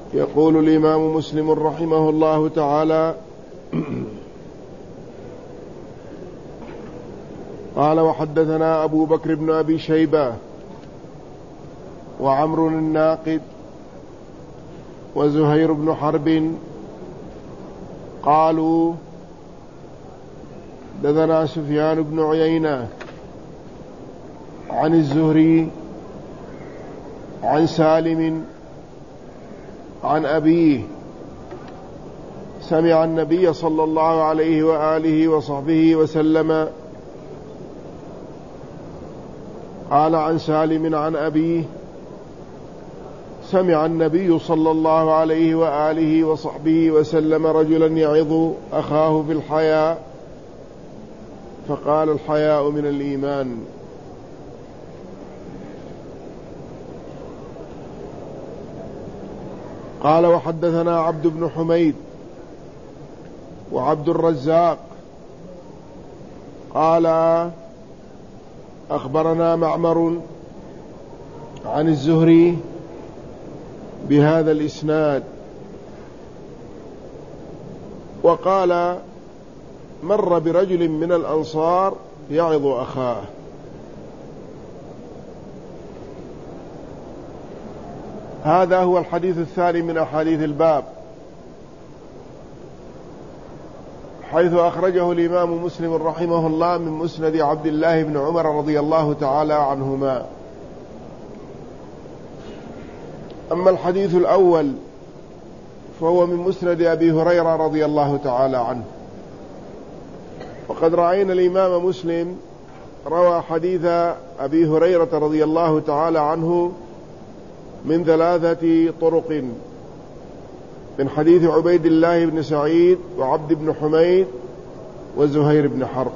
يقول الإمام مسلم رحمه الله تعالى: قال: وحدثنا أبو بكر بن أبي شيبة وعمرو الناقد وزهير بن حرب قالوا: حدثنا سفيان بن عيينة عن الزهري عن سالم عن أبيه سمع النبي صلى الله عليه وآله وصحبه وسلم قال عن سالم عن أبيه: سمع النبي صلى الله عليه وآله وصحبه وسلم رجلا يعظ أخاه في الحياء فقال: الحياء من الإيمان. قال: وحدثنا عبد بن حميد وعبد الرزاق قال: أخبرنا معمر عن الزهري بهذا الإسناد، وقال: مر برجل من الأنصار يعظ أخاه. هذا هو الحديث الثاني من أحاديث الباب، حيث أخرجه الإمام مسلم رحمه الله من مسند عبد الله بن عمر رضي الله تعالى عنهما. أما الحديث الأول فهو من مسند أبي هريرة رضي الله تعالى عنه. وقد رأينا الإمام مسلم روى حديث أبي هريرة رضي الله تعالى عنه من 3 طرق، من حديث عبيد الله بن سعيد وعبد بن حميد وزهير بن حرب.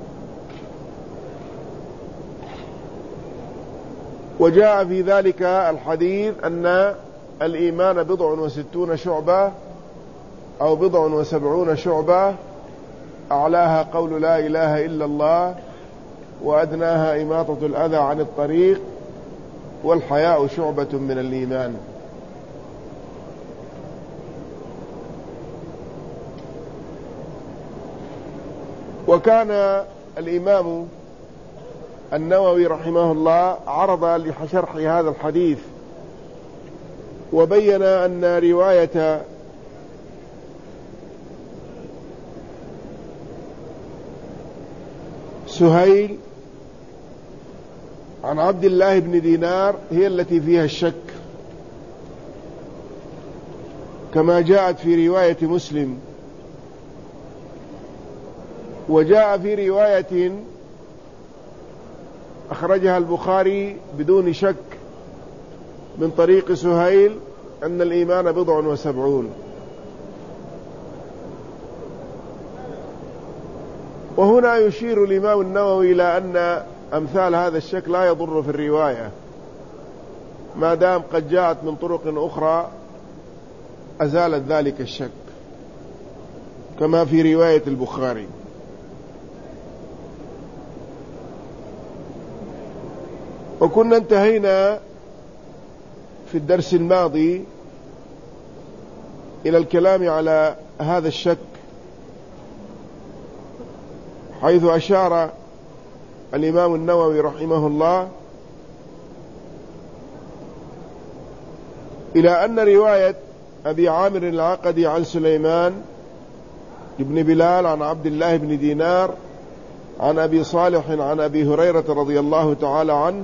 وجاء في ذلك الحديث أن الإيمان 69 شعبة أو 70 شعبة، أعلاها قول لا إله إلا الله، وأدناها إماطة الأذى عن الطريق، والحياء شعبة من الإيمان. وكان الإمام النووي رحمه الله عرض لشرح هذا الحديث وبين أن رواية سهيل عن عبد الله بن دينار هي التي فيها الشك، كما جاءت في رواية مسلم. وجاء في رواية أخرجها البخاري بدون شك من طريق سهيل أن الإيمان 70. وهنا يشير الإمام النووي إلى أن أمثال هذا الشك لا يضر في الرواية، ما دام قد جاءت من طرق أخرى أزالت ذلك الشك، كما في رواية البخاري. وكنا انتهينا في الدرس الماضي إلى الكلام على هذا الشك، حيث أشار الإمام النووي رحمه الله إلى أن رواية أبي عامر العقدي عن سليمان بن بلال عن عبد الله بن دينار عن أبي صالح عن أبي هريرة رضي الله تعالى عنه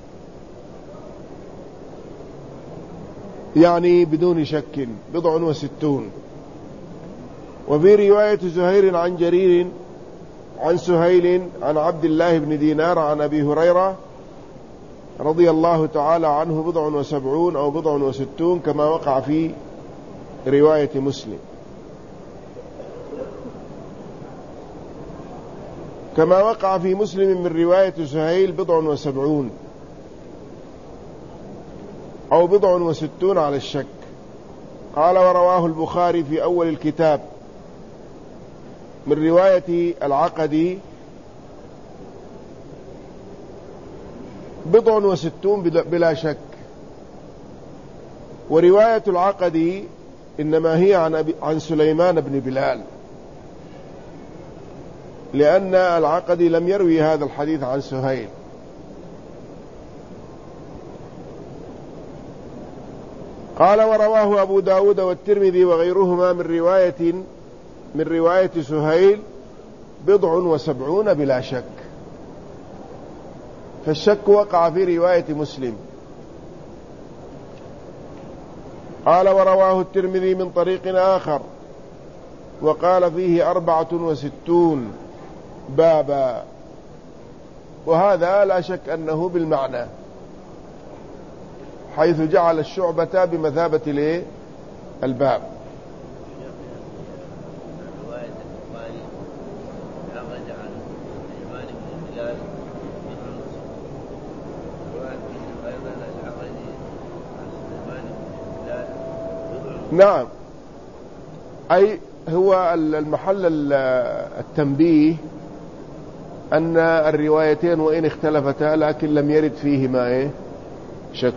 يعني بدون شك 69. وفي رواية زهير عن جرير عن سهيل عن عبد الله بن دينار عن أبي هريرة رضي الله تعالى عنه 70 أو 69 كما وقع في رواية مسلم، كما وقع في مسلم من رواية سهيل 70 أو 69 على الشك. قال: ورواه البخاري في أول الكتاب من رواية العقدي 69 بلا شك. ورواية العقدي إنما هي عن سليمان بن بلال، لأن العقدي لم يروي هذا الحديث عن سهيل. قال ورواه أبو داود والترمذي وغيرهما من رواية سهيل 70 بلا شك، فالشك وقع في رواية مسلم. قال ورواه الترمذي من طريق آخر وقال فيه 64 بابا، وهذا لا شك أنه بالمعنى، حيث جعل الشعبة بمثابة الباب. نعم، أي هو المحل التنبيه أن الروايتين وإن اختلفتا لكن لم يرد فيهما شك.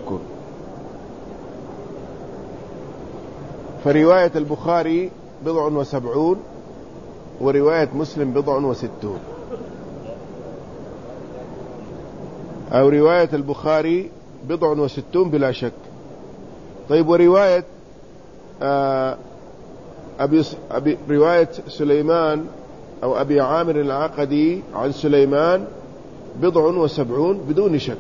فرواية البخاري 70 ورواية مسلم 60، أو رواية البخاري 60 بلا شك. طيب، ورواية رواية سليمان أو أبي عامر العقدي عن سليمان 70 بدون شك.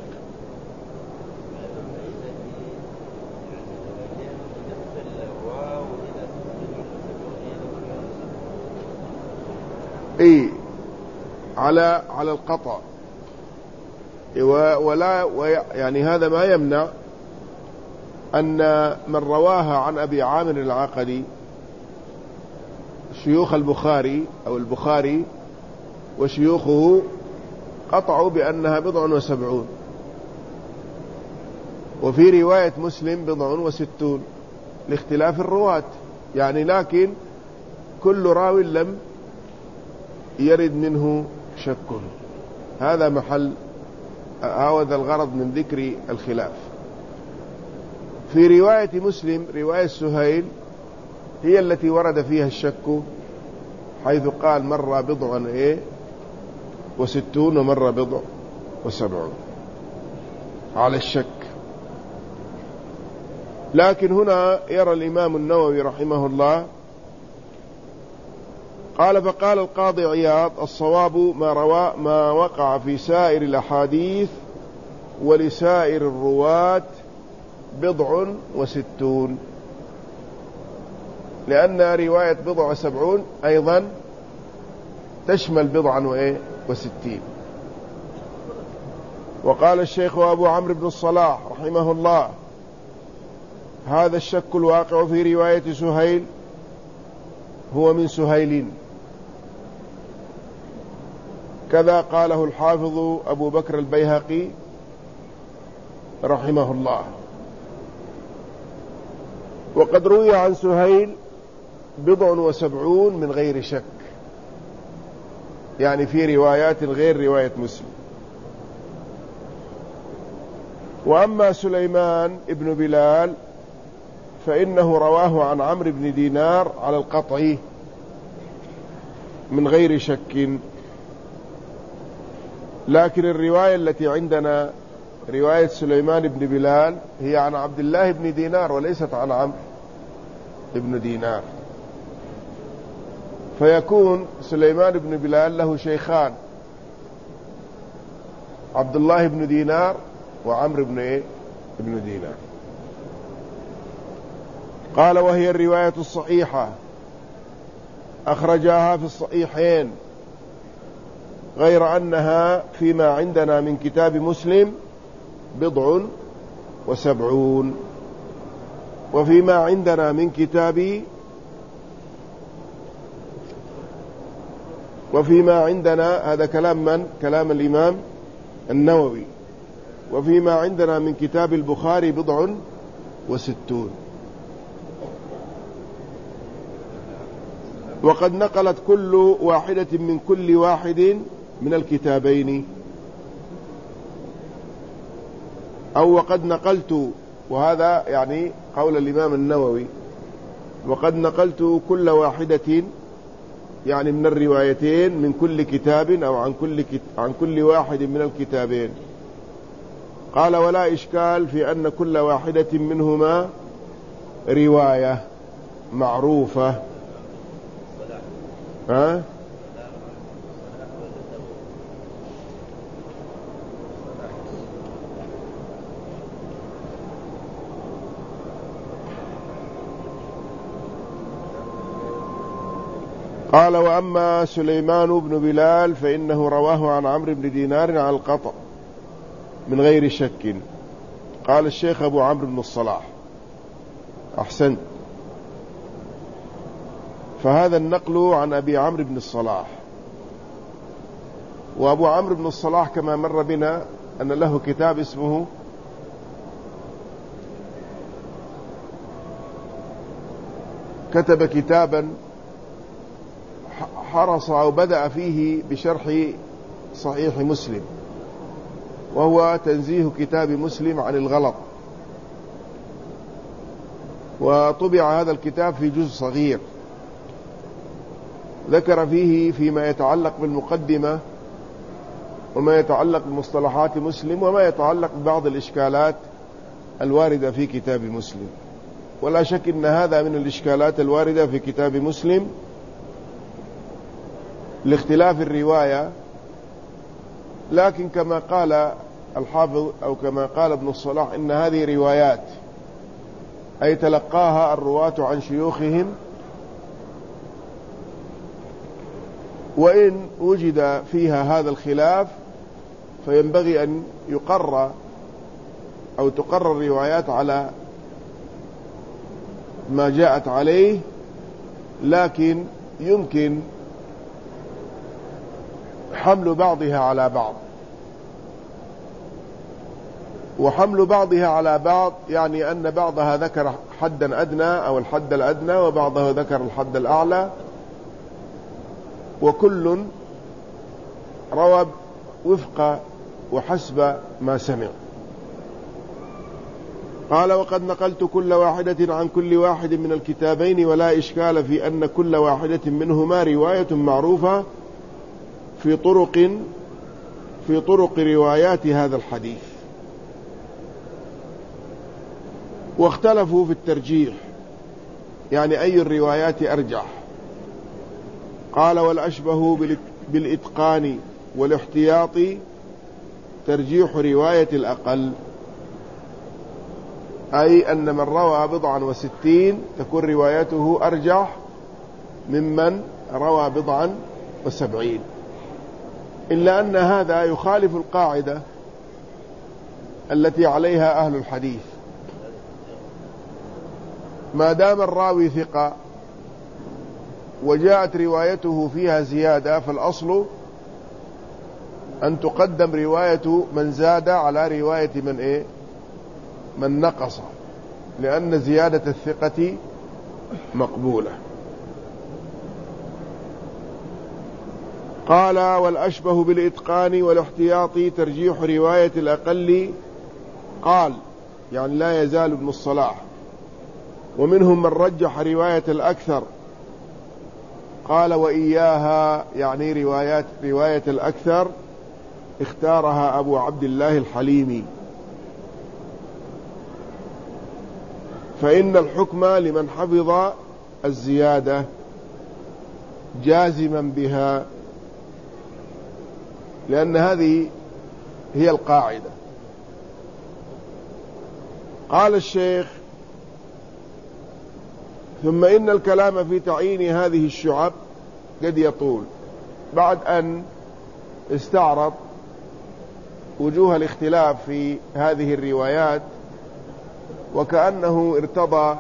اي على القطع، ولا يعني هذا ما يمنع أن من رواها عن أبي عامر العقدي شيوخ البخاري أو البخاري وشيوخه قطعوا بأنها 70، وفي رواية مسلم 60 لاختلاف الرواة يعني، لكن كل راو لم يرد منه شك. هذا محل هذا الغرض من ذكر الخلاف. في رواية مسلم رواية سهيل هي التي ورد فيها الشك، حيث قال مرة 60 ومرة 70 على الشك. لكن هنا يرى الإمام النووي رحمه الله، قال فقال القاضي عياض الصواب ما وقع في سائر الأحاديث ولسائر الرواة 60، لأن رواية 70 أيضا تشمل 60. وقال الشيخ أبو عمرو بن الصلاح رحمه الله هذا الشك الواقع في رواية سهيل هو من سهيل، كذا قاله الحافظ أبو بكر البيهقي رحمه الله. وقد روي عن سهيل 70 من غير شك، يعني في روايات غير رواية مسلم. وأما سليمان ابن بلال فإنه رواه عن عمرو بن دينار على القطع من غير شك، لكن الرواية التي عندنا رواية سليمان بن بلال هي عن عبد الله بن دينار وليست عن عمرو بن دينار، فيكون سليمان بن بلال له شيخان، عبد الله بن دينار وعمرو بن دينار. قال وهي الرواية الصحيحة أخرجاها في الصحيحين، غير أنها فيما عندنا من كتاب مسلم 70، وفيما عندنا من وفيما عندنا هذا كلام من؟ كلام الإمام النووي. وفيما عندنا من كتاب البخاري 60. وقد نقلت كل واحدة من كل واحد من الكتابين، أو وقد نقلت وهذا يعني قول الإمام النووي. وقد نقلت كل واحدة يعني من الروايتين من كل كتاب أو عن كل واحد من الكتابين. قال ولا إشكال في أن كل واحدة منهما رواية معروفة. ها؟ قال وأما سليمان بن بلال فإنه رواه عن عمرو بن دينار عن القطع من غير شك. قال الشيخ أبو عمرو بن الصلاح أحسنت. فهذا النقل عن أبي عمرو بن الصلاح. وأبو عمرو بن الصلاح كما مر بنا أن له كتاب اسمه كتب كتابا حرص أو بدأ فيه بشرح صحيح مسلم، وهو تنزيه كتاب مسلم عن الغلط. وطبع هذا الكتاب في جزء صغير ذكر فيه فيما يتعلق بالمقدمة وما يتعلق بمصطلحات مسلم وما يتعلق ببعض الإشكالات الواردة في كتاب مسلم. ولا شك أن هذا من الإشكالات الواردة في كتاب مسلم لاختلاف الرواية. لكن كما قال الحافظ أو كما قال ابن الصلاح إن هذه روايات، أي تلقاها الرواة عن شيوخهم، وإن وجد فيها هذا الخلاف فينبغي أن يقرر أو تقرر الروايات على ما جاءت عليه، لكن يمكن حمل بعضها على بعض. وحمل بعضها على بعض يعني أن بعضها ذكر حدا أدنى أو الحد الأدنى، وبعضها ذكر الحد الأعلى، وكل روى وفق وحسب ما سمع. قال وقد نقلت كل واحدة عن كل واحد من الكتابين ولا إشكال في أن كل واحدة منهما رواية معروفة في طرق روايات هذا الحديث. واختلفوا في الترجيح، يعني أي الروايات أرجح. قال والأشبه بالإتقان والاحتياط ترجيح رواية الأقل، أي أن من روى 60 تكون روايته أرجح ممن روى 70، إلا أن هذا يخالف القاعدة التي عليها أهل الحديث. ما دام الراوي ثقة وجاءت روايته فيها زيادة فالأصل أن تقدم رواية من زاد على رواية من نقص، لأن زيادة الثقة مقبولة. قال والأشبه بالإتقان والاحتياط ترجيح رواية الأقل. قال يعني لا يزال ابن الصلاح ومنهم من رجح رواية الأكثر. قال وإياها يعني رواية الأكثر اختارها أبو عبد الله الحليمي، فإن الحكم لمن حفظ الزيادة جازما بها، لأن هذه هي القاعدة. قال الشيخ ثم إن الكلام في تعيين هذه الشعب قد يطول. بعد أن استعرض وجوه الاختلاف في هذه الروايات وكأنه ارتضى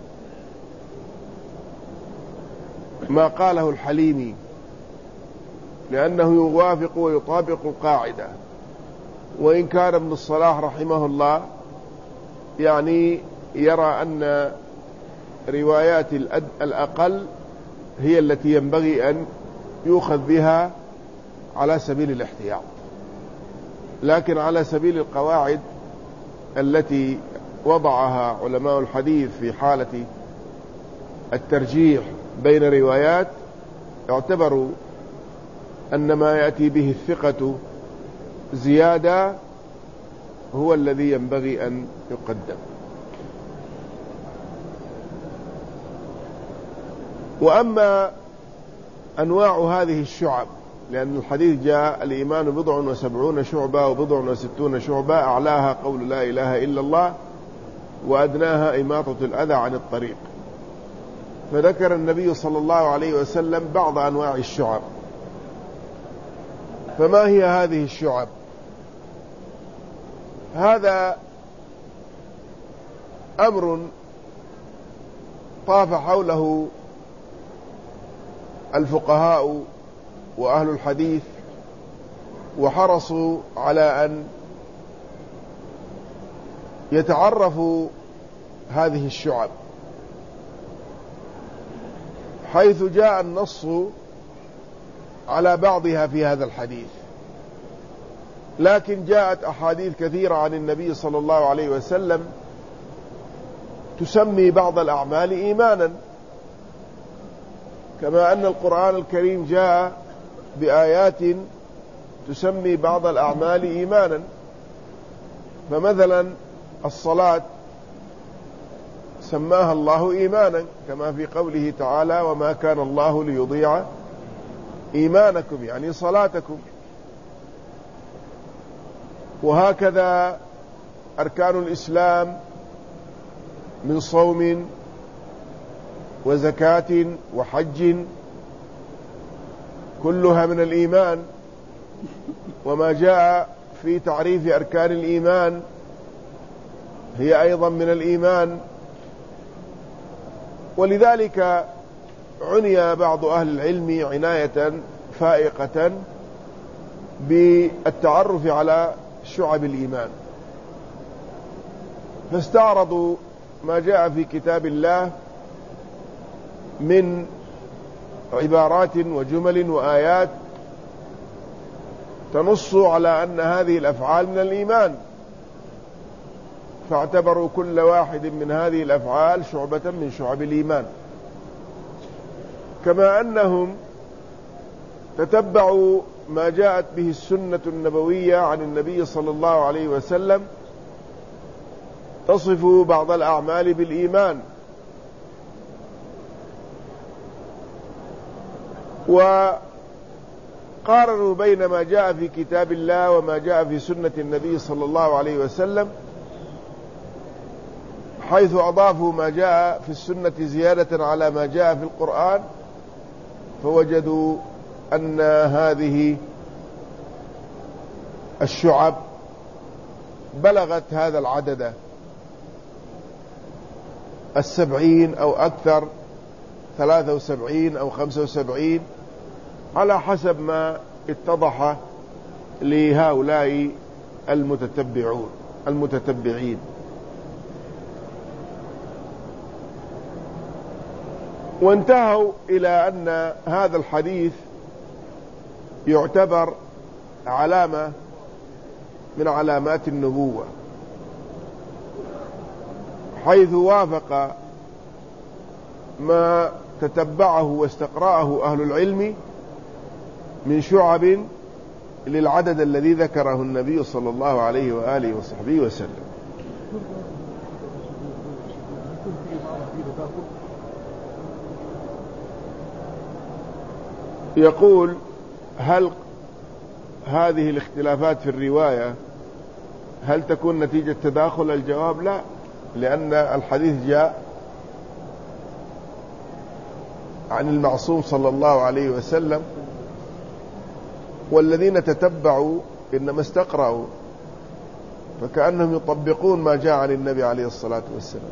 ما قاله الحليمي، لأنه يوافق ويطابق القاعدة. وإن كان ابن الصلاح رحمه الله يعني يرى أن روايات الأقل هي التي ينبغي أن يؤخذ بها على سبيل الاحتياط، لكن على سبيل القواعد التي وضعها علماء الحديث في حالة الترجيح بين روايات، اعتبروا أن ما يأتي به الثقة زيادة هو الذي ينبغي أن يقدم. وأما أنواع هذه الشعب، لأن الحديث جاء الإيمان 70 شعبة و60 شعبة، أعلاها قول لا إله إلا الله، وأدناها إماطة الأذى عن الطريق. فذكر النبي صلى الله عليه وسلم بعض أنواع الشعب. فما هي هذه الشعب؟ هذا أمر طاف حوله الفقهاء وأهل الحديث، وحرصوا على أن يتعرفوا هذه الشعب، حيث جاء النص على بعضها في هذا الحديث، لكن جاءت أحاديث كثيرة عن النبي صلى الله عليه وسلم تسمي بعض الأعمال إيمانا، كما أن القرآن الكريم جاء بآيات تسمي بعض الأعمال إيمانا. فمثلا الصلاة سماها الله إيمانا، كما في قوله تعالى وما كان الله ليضيع إيمانكم، يعني صلاتكم. وهكذا أركان الإسلام من صوم وزكاة وحج كلها من الإيمان، وما جاء في تعريف أركان الإيمان هي أيضا من الإيمان. ولذلك عني بعض أهل العلم عناية فائقة بالتعرف على شعب الإيمان، فاستعرضوا ما جاء في كتاب الله من عبارات وجمل وآيات تنص على أن هذه الأفعال من الإيمان، فاعتبروا كل واحد من هذه الأفعال شعبة من شعب الإيمان. كما أنهم تتبعوا ما جاءت به السنة النبوية عن النبي صلى الله عليه وسلم تصف بعض الأعمال بالإيمان، وقارنوا بين ما جاء في كتاب الله وما جاء في سنة النبي صلى الله عليه وسلم، حيث أضافوا ما جاء في السنة زيادة على ما جاء في القرآن، فوجدوا أن هذه الشعب بلغت هذا العدد 70 أو أكثر، 73 أو 75 على حسب ما اتضح لهؤلاء المتتبعين. وانتهوا إلى أن هذا الحديث يعتبر علامة من علامات النبوة، حيث وافق ما تتبعه واستقرأه أهل العلم من شعب للعدد الذي ذكره النبي صلى الله عليه وآله وصحبه وسلم. يقول هل هذه الاختلافات في الرواية هل تكون نتيجة تداخل؟ الجواب لا، لأن الحديث جاء عن المعصوم صلى الله عليه وسلم، والذين تتبعوا إنما استقرأوا، فكأنهم يطبقون ما جاء عن النبي عليه الصلاة والسلام.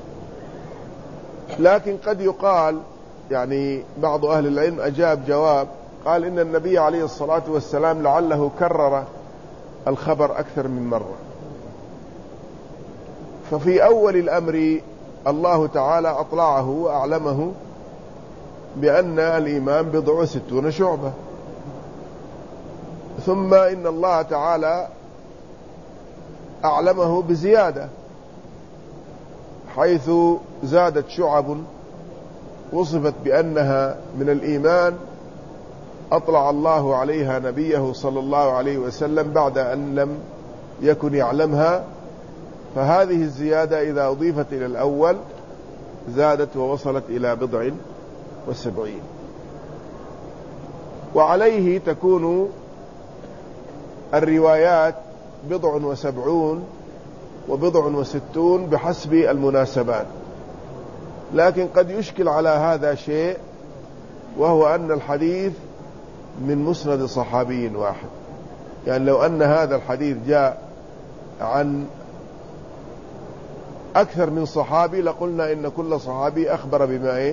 لكن قد يقال، يعني بعض أهل العلم أجاب جواب قال إن النبي عليه الصلاة والسلام لعله كرر الخبر أكثر من مرة، ففي أول الأمر الله تعالى أطلعه وأعلمه بأن الإيمان 60 شعبة، ثم إن الله تعالى أعلمه بزيادة، حيث زادت شعب وصفت بأنها من الإيمان أطلع الله عليها نبيه صلى الله عليه وسلم بعد أن لم يكن يعلمها، فهذه الزيادة إذا أضيفت إلى الأول زادت ووصلت إلى 70. وعليه تكون الروايات 70 و60 بحسب المناسبات. لكن قد يشكل على هذا شيء، وهو أن الحديث من مسند صحابي واحد. يعني لو أن هذا الحديث جاء عن أكثر من صحابي لقلنا إن كل صحابي أخبر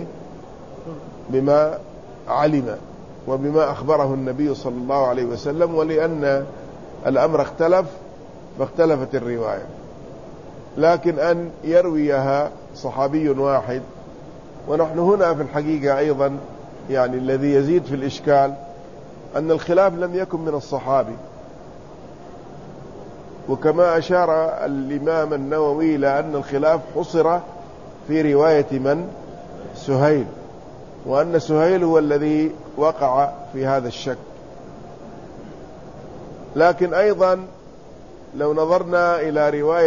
بما علم وبما أخبره النبي صلى الله عليه وسلم، ولأن الأمر اختلف فاختلفت الرواية. لكن أن يرويها صحابي واحد، ونحن هنا في الحقيقة أيضا يعني الذي يزيد في الإشكال أن الخلاف لم يكن من الصحابي، وكما أشار الإمام النووي لأن الخلاف حصر في رواية من؟ سهيل، وأن سهيل هو الذي وقع في هذا الشك. لكن أيضا لو نظرنا إلى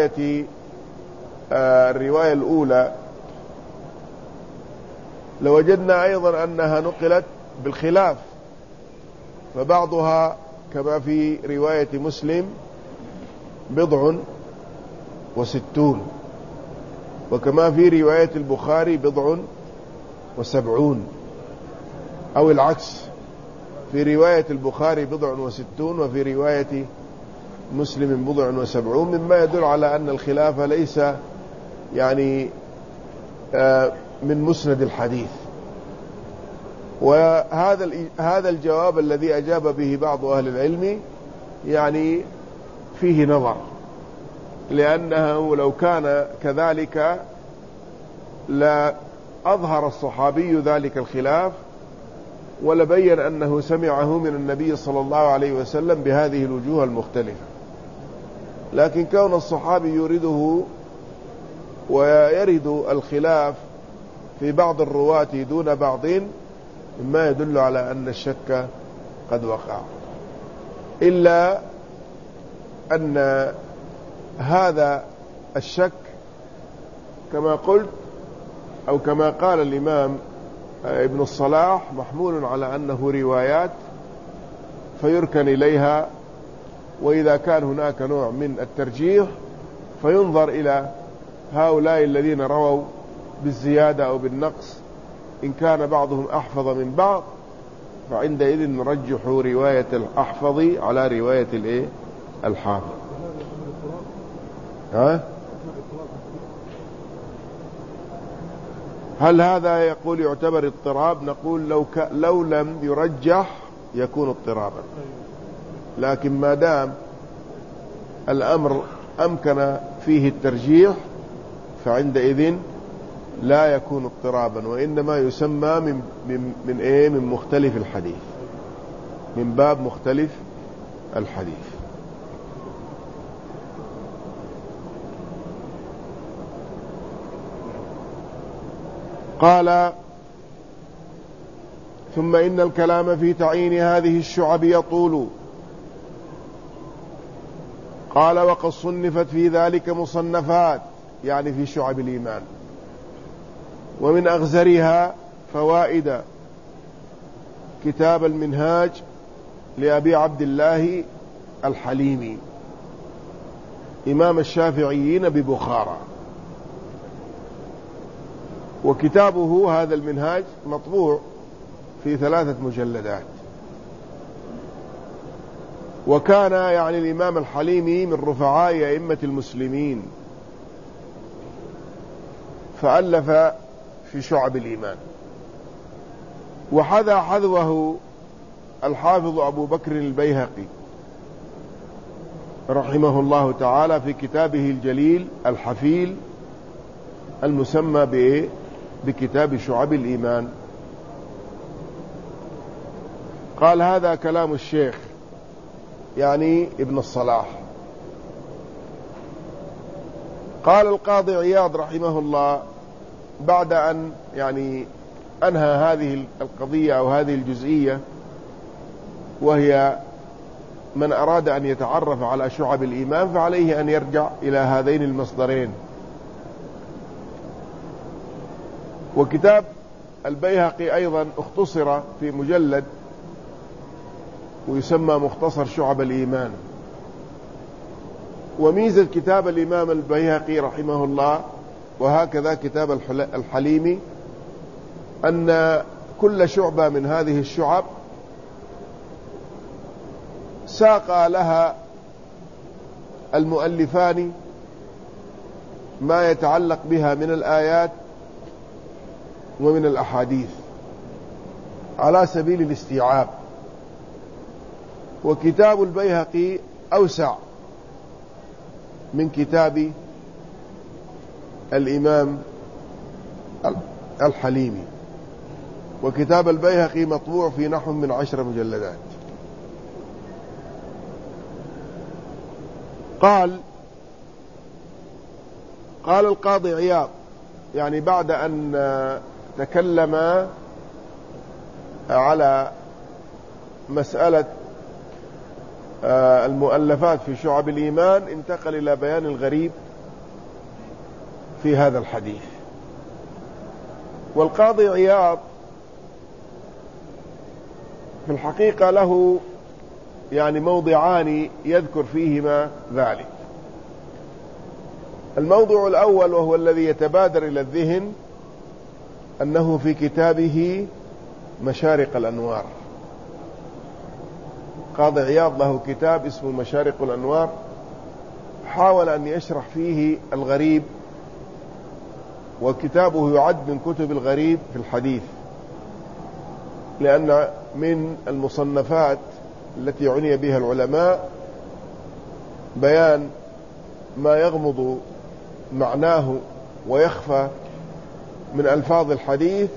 الرواية الأولى لوجدنا أيضا أنها نقلت بالخلاف، فبعضها كما في رواية مسلم 60، وكما في رواية البخاري 70، أو العكس، في رواية البخاري 60 وفي رواية مسلم 70، مما يدل على أن الخلاف ليس يعني من مسند الحديث. وهذا الجواب الذي أجاب به بعض أهل العلم يعني فيه نظر، لأنه لو كان كذلك لا أظهر الصحابي ذلك الخلاف ولبين أنه سمعه من النبي صلى الله عليه وسلم بهذه الوجوه المختلفة. لكن كون الصحابي يريده ويرد الخلاف في بعض الرواة دون بعض مما يدل على أن الشك قد وقع، إلا أن هذا الشك كما قلت أو كما قال الإمام ابن الصلاح محمول على أنه روايات فيركن إليها، وإذا كان هناك نوع من الترجيح فينظر إلى هؤلاء الذين رووا بالزيادة أو بالنقص، إن كان بعضهم أحفظ من بعض فعندئذ نرجح رواية الأحفظ على رواية الحافظ. هل هذا يقول يعتبر اضطراب؟ نقول لو لم يرجح يكون اضطرابا، لكن ما دام الأمر أمكن فيه الترجيح فعندئذ لا يكون اضطرابا، وإنما يسمى من مختلف الحديث، من باب مختلف الحديث. قال: ثم إن الكلام في تعيين هذه الشعب يطول. قال: وقد صنفت في ذلك مصنفات، يعني في شعب الإيمان، ومن أغزرها فوائد كتاب المنهاج لأبي عبد الله الحليمي إمام الشافعيين ببخارى، وكتابه هذا المنهاج مطبوع في 3 مجلدات. وكان يعني الإمام الحليمي من رفعاء أئمة المسلمين، فألف في شعب الإيمان، وحذا حذوه الحافظ أبو بكر البيهقي رحمه الله تعالى في كتابه الجليل الحفيل المسمى بكتاب شعب الإيمان. قال: هذا كلام الشيخ يعني ابن الصلاح. قال القاضي عياض رحمه الله بعد أن أنهى هذه القضية أو هذه الجزئية، وهي من أراد أن يتعرف على شعب الإيمان فعليه أن يرجع إلى هذين المصدرين. وكتاب البيهقي أيضا اختصر في مجلد ويسمى مختصر شعب الإيمان. وميزة كتاب الإمام البيهقي رحمه الله وهكذا كتاب الحليمي أن كل شعبة من هذه الشعب ساق لها المؤلفان ما يتعلق بها من الآيات ومن الأحاديث على سبيل الاستيعاب. وكتاب البيهقي أوسع من كتاب الإمام الحليمي، وكتاب البيهقي مطبوع في نحو من 10 مجلدات. قال القاضي عياض بعد أن تكلم على مسألة المؤلفات في شعب الإيمان، انتقل إلى بيان الغريب في هذا الحديث. والقاضي عياض في الحقيقة له موضعان يذكر فيهما ذلك. الموضوع الأول وهو الذي يتبادر إلى الذهن أنه في كتابه مشارق الأنوار. قاضي عياض له كتاب اسمه مشارق الأنوار، حاول أن يشرح فيه الغريب، وكتابه يعد من كتب الغريب في الحديث، لأن من المصنفات التي عني بها العلماء بيان ما يغمض معناه ويخفى من ألفاظ الحديث،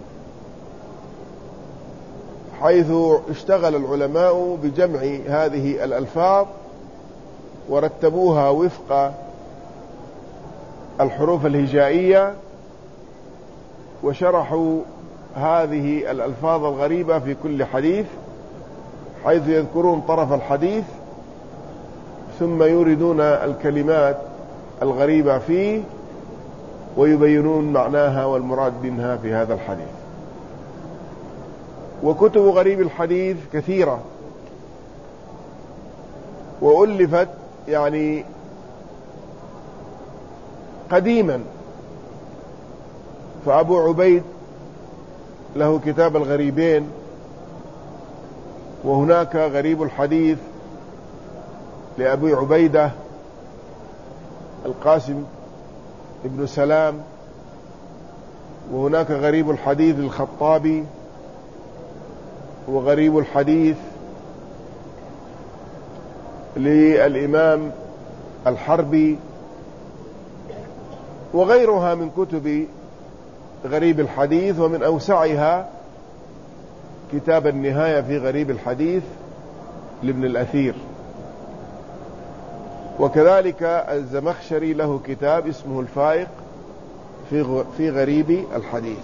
حيث اشتغل العلماء بجمع هذه الألفاظ ورتبوها وفق الحروف الهجائية، وشرحوا هذه الألفاظ الغريبة في كل حديث، حيث يذكرون طرف الحديث ثم يوردون الكلمات الغريبة فيه ويبينون معناها والمراد منها في هذا الحديث. وكتب غريب الحديث كثيرة وألفت قديما، فأبو عبيد له كتاب الغريبين، وهناك غريب الحديث لأبي عبيدة القاسم ابن سلام، وهناك غريب الحديث للخطابي، وغريب الحديث للإمام الحربي، وغيرها من كتب غريب الحديث. ومن أوسعها كتاب النهاية في غريب الحديث لابن الأثير. وكذلك الزمخشري له كتاب اسمه الفائق في غريب الحديث.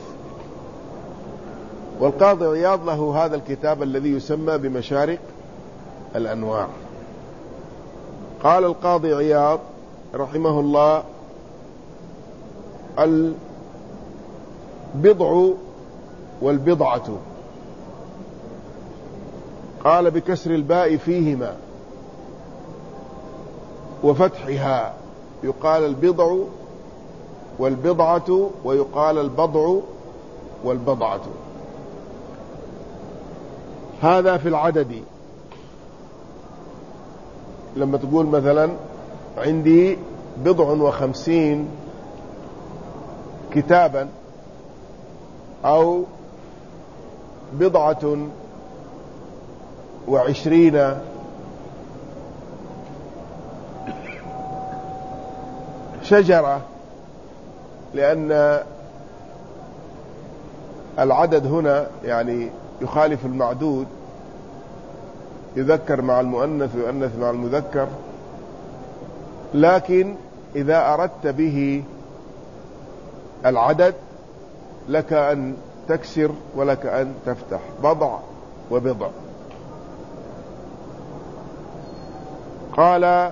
والقاضي عياض له هذا الكتاب الذي يسمى بمشارق الأنوار. قال القاضي عياض رحمه الله: البضع والبضعة، قال بكسر الباء فيهما وفتحها، يقال البضع والبضعة ويقال البضع والبضعة. هذا في العدد، لما تقول مثلا عندي 50 كتابا أو 20 شجرة، لأن العدد هنا يخالف المعدود، يذكر مع المؤنث ويؤنث مع المذكر، لكن إذا أردت به العدد لك أن تكسر ولك أن تفتح بضع وبضع. قال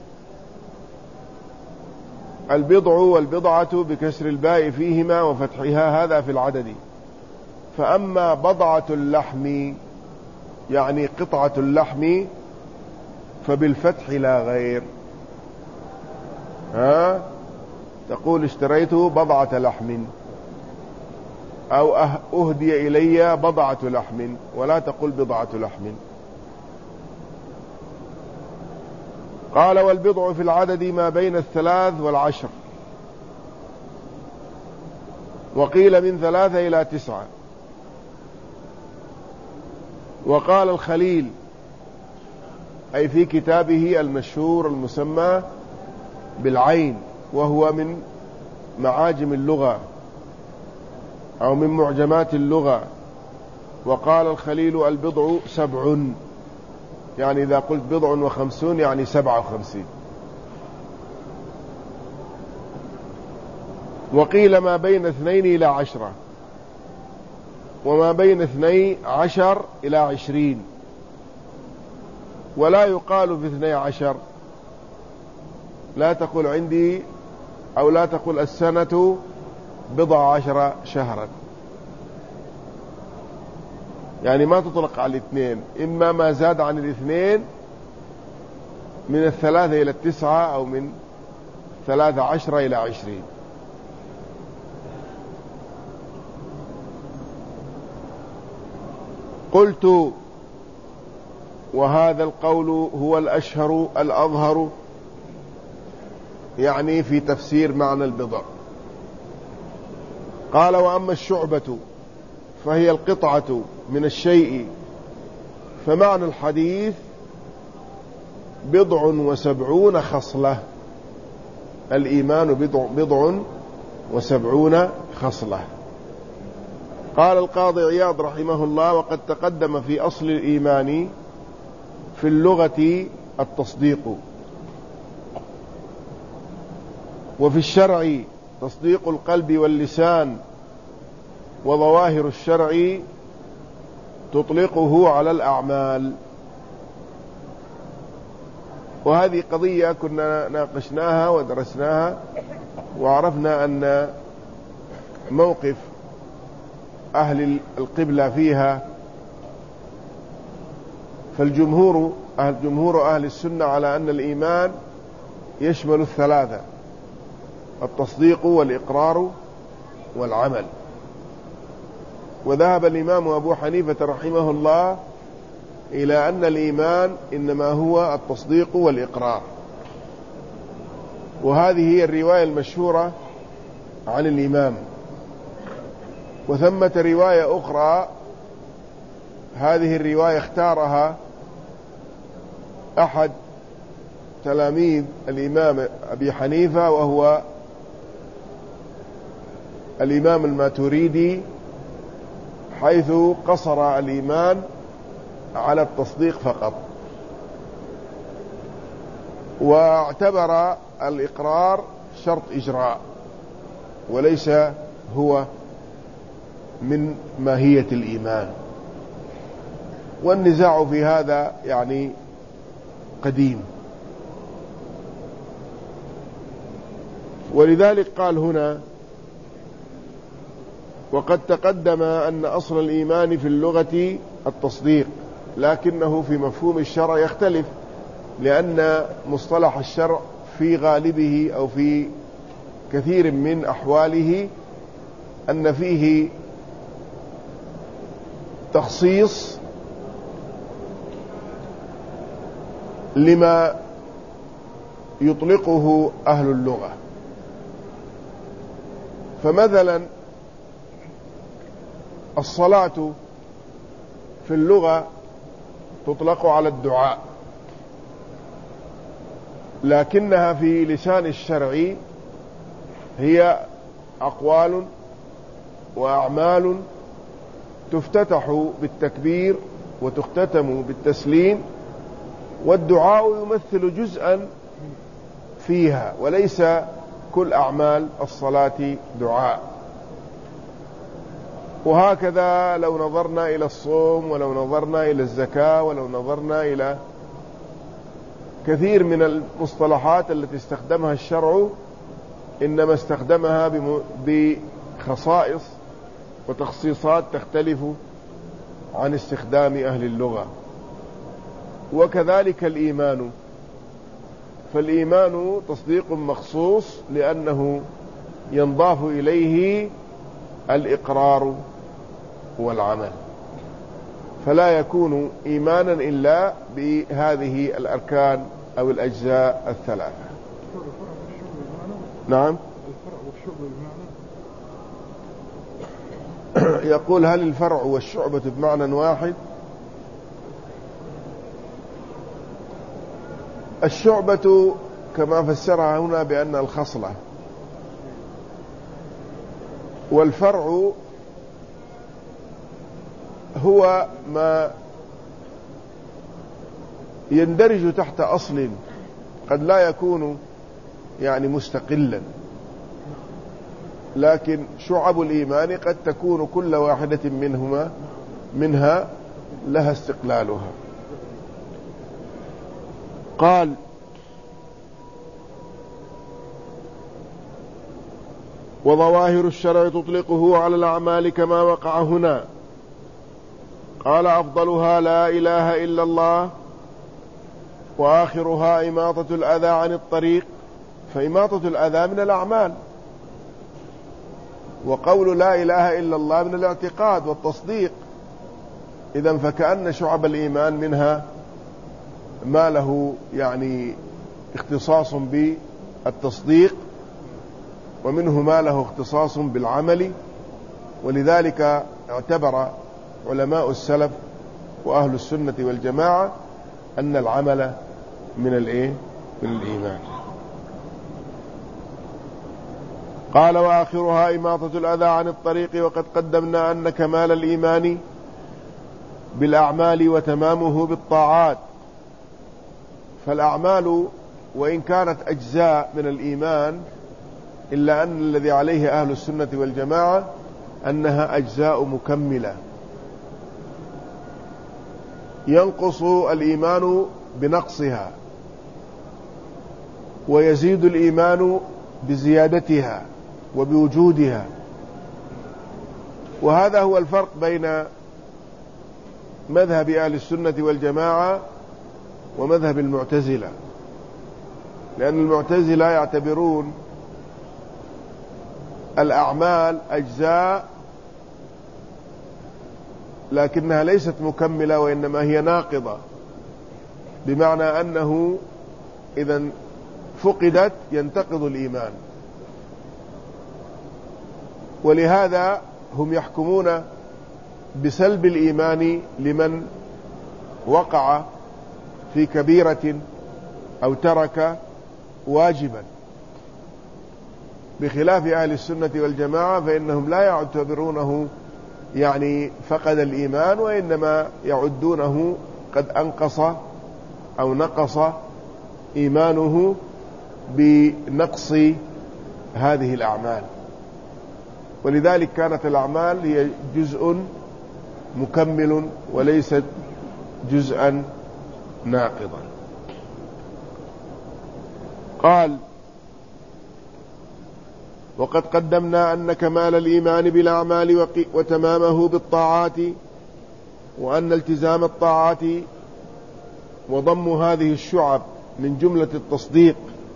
البضع والبضعة بكسر الباء فيهما وفتحها، هذا في العدد. فأما بضعة اللحم يعني قطعة اللحم فبالفتح لا غير. تقول اشتريت بضعة لحم، أو أهدي إلي بضعة لحم، ولا تقول بضعة لحم. قال والبضع في العدد ما بين 3 و10، وقيل من 3 إلى 9. وقال الخليل أي في كتابه المشهور المسمى بالعين، وهو من معاجم اللغة أو من معجمات اللغة. وقال الخليل البضع 7، يعني إذا قلت 57 يعني 57. وقيل ما بين 2 إلى 10، وما بين 12 إلى 20. ولا يقال في 12 لا تقل عندي، أو لا تقل السنة 12 شهرا، يعني ما تطلق على 2، إما ما زاد عن 2 من 3 إلى 9، أو من 13 إلى 20. قلت وهذا القول هو الأشهر الأظهر، يعني في تفسير معنى البضع. قال وأما الشعبة فهي القطعة من الشيء، فمعنى الحديث 70 خصلة، الإيمان 70 خصلة. قال القاضي عياض رحمه الله وقد تقدم في أصل الإيمان في اللغة التصديق، وفي الشرع تصديق القلب واللسان، وظواهر الشرع تطلقه على الأعمال. وهذه قضية كنا ناقشناها ودرسناها، وعرفنا أن موقف أهل القبلة فيها، فالجمهور جمهور أهل السنة على أن الإيمان يشمل 3: التصديق والإقرار والعمل. وذهب الإمام أبو حنيفة رحمه الله إلى أن الإيمان إنما هو التصديق والإقرار، وهذه هي الرواية المشهورة عن الإمام. وثمة رواية أخرى، هذه الرواية اختارها أحد تلاميذ الإمام أبي حنيفة، وهو الإمام الماتريدي، حيث قصر الإيمان على التصديق فقط، واعتبر الإقرار شرط إجراء وليس هو من ماهية الإيمان. والنزاع في هذا يعني قديم. ولذلك قال هنا وقد تقدم أن أصل الإيمان في اللغة التصديق، لكنه في مفهوم الشرع يختلف، لأن مصطلح الشرع في غالبه أو في كثير من أحواله أن فيه تخصيص لما يطلقه أهل اللغة. فمثلا الصلاة في اللغة تطلق على الدعاء، لكنها في لسان الشرع هي أقوال وأعمال تفتتح بالتكبير وتختتم بالتسليم، والدعاء يمثل جزءا فيها، وليس كل أعمال الصلاة دعاء. وهكذا لو نظرنا إلى الصوم، ولو نظرنا إلى الزكاة، ولو نظرنا إلى كثير من المصطلحات التي استخدمها الشرع، إنما استخدمها بخصائص وتخصيصات تختلف عن استخدام أهل اللغة. وكذلك الإيمان، فالإيمان تصديق مخصوص لأنه ينضاف إليه الإقرار والعمل، فلا يكون إيمانا إلا بهذه الأركان أو الأجزاء الثلاثة. نعم. يقول: هل الفرع والشعبة بمعنى واحد؟ الشعبة كما فسرها هنا بأن الخصلة، والفرع هو ما يندرج تحت أصل قد لا يكون يعني مستقلا، لكن شعب الإيمان قد تكون كل واحدة منها لها استقلالها. قال: وظواهر الشرع تطلقه على الأعمال كما وقع هنا. قال: أفضلها لا إله إلا الله، وآخرها إماطة الأذى عن الطريق، فإماطة الأذى من الأعمال، وقول لا إله إلا الله من الاعتقاد والتصديق. إذن فكأن شعب الإيمان منها ما له يعني اختصاص بالتصديق، ومنه ما له اختصاص بالعمل. ولذلك اعتبر علماء السلف وأهل السنة والجماعة أن العمل من الإيمان. قال: وآخرها إماطة الأذى عن الطريق. وقد قدمنا أن كمال الإيمان بالأعمال وتمامه بالطاعات، فالأعمال وإن كانت أجزاء من الإيمان، إلا أن الذي عليه أهل السنة والجماعة أنها أجزاء مكملة، ينقص الإيمان بنقصها، ويزيد الإيمان بزيادتها وبوجودها. وهذا هو الفرق بين مذهب أهل السنة والجماعة ومذهب المعتزلة، لأن المعتزلة يعتبرون الأعمال أجزاء لكنها ليست مكملة، وإنما هي ناقضة، بمعنى أنه إذا فقدت ينتقض الإيمان. ولهذا هم يحكمون بسلب الإيمان لمن وقع في كبيرة أو ترك واجبا، بخلاف أهل السنة والجماعة فإنهم لا يعتبرونه يعني فقد الإيمان، وإنما يعدونه قد أنقص أو نقص إيمانه بنقص هذه الأعمال. ولذلك كانت الأعمال هي جزء مكمل وليست جزءا ناقضا. قال: وقد قدمنا أن كمال الإيمان بالأعمال وتمامه بالطاعات، وأن التزام الطاعات وضم هذه الشعب من جملة التصديق،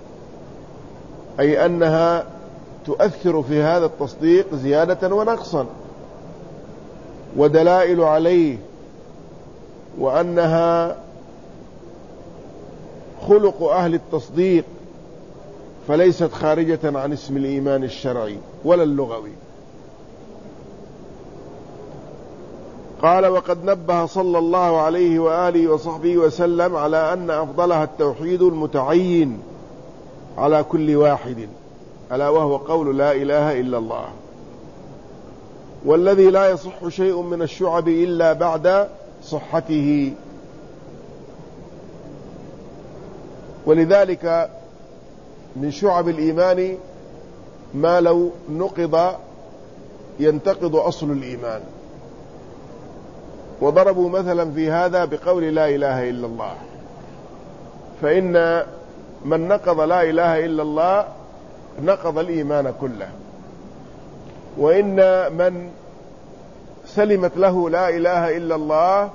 أي أنها تؤثر في هذا التصديق زيادة ونقصا ودلائل عليه، وأنها خلق أهل التصديق، فليست خارجة عن اسم الإيمان الشرعي ولا اللغوي. قال: وقد نبه صلى الله عليه وآله وصحبه وسلم على أن أفضلها التوحيد المتعين على كل واحد، ألا وهو قول لا إله إلا الله، والذي لا يصح شيء من الشعب إلا بعد صحته. من شعب الإيمان ما لو نقض ينتقض أصل الإيمان. وضربوا مثلا في هذا بقول لا إله إلا الله، فإن من نقض لا إله إلا الله نقض الإيمان كله، وإن من سلمت له لا إله إلا الله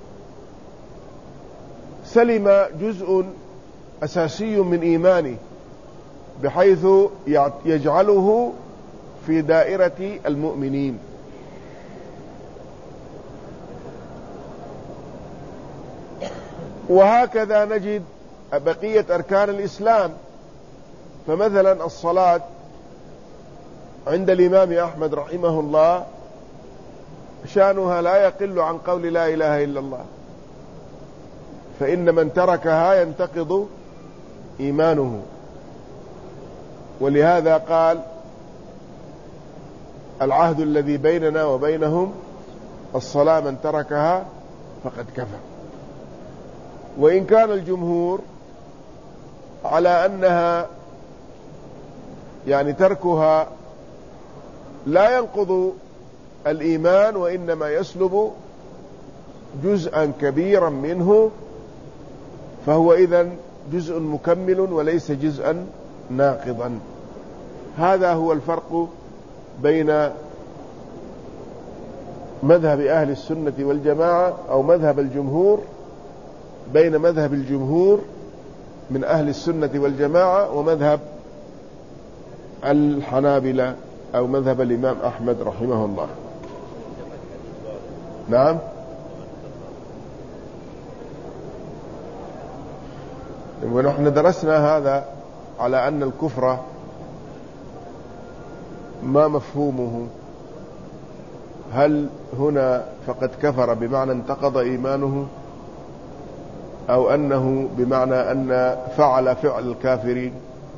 سلم جزء أساسي من إيمانه، بحيث يجعله في دائرة المؤمنين. وهكذا نجد بقية أركان الإسلام. فمثلا الصلاة عند الإمام أحمد رحمه الله شأنها لا يقل عن قول لا إله إلا الله، فإن من تركها ينتقض إيمانه. ولهذا قال العهد الذي بيننا وبينهم الصلاة، من تركها فقد كفر. وإن كان الجمهور على أنها يعني تركها لا ينقض الإيمان، وإنما يسلب جزءا كبيرا منه، فهو إذن جزء مكمل وليس جزءا ناقضا. هذا هو الفرق بين مذهب أهل السنة والجماعة أو مذهب الجمهور، بين مذهب الجمهور من أهل السنة والجماعة ومذهب الحنابلة أو مذهب الإمام أحمد رحمه الله. نعم. ونحن درسنا هذا على أن الكفر ما مفهومه، هل هنا فقد كفر بمعنى انتقض إيمانه، أو أنه بمعنى أن فعل فعل الكافرين.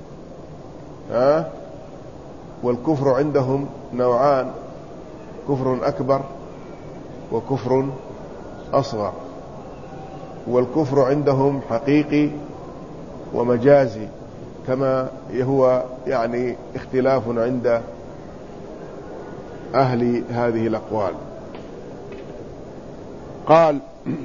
والكفر عندهم نوعان: كفر أكبر وكفر أصغر. والكفر عندهم حقيقي ومجازي، كما هو يعني اختلاف عند أهل هذه الأقوال. قال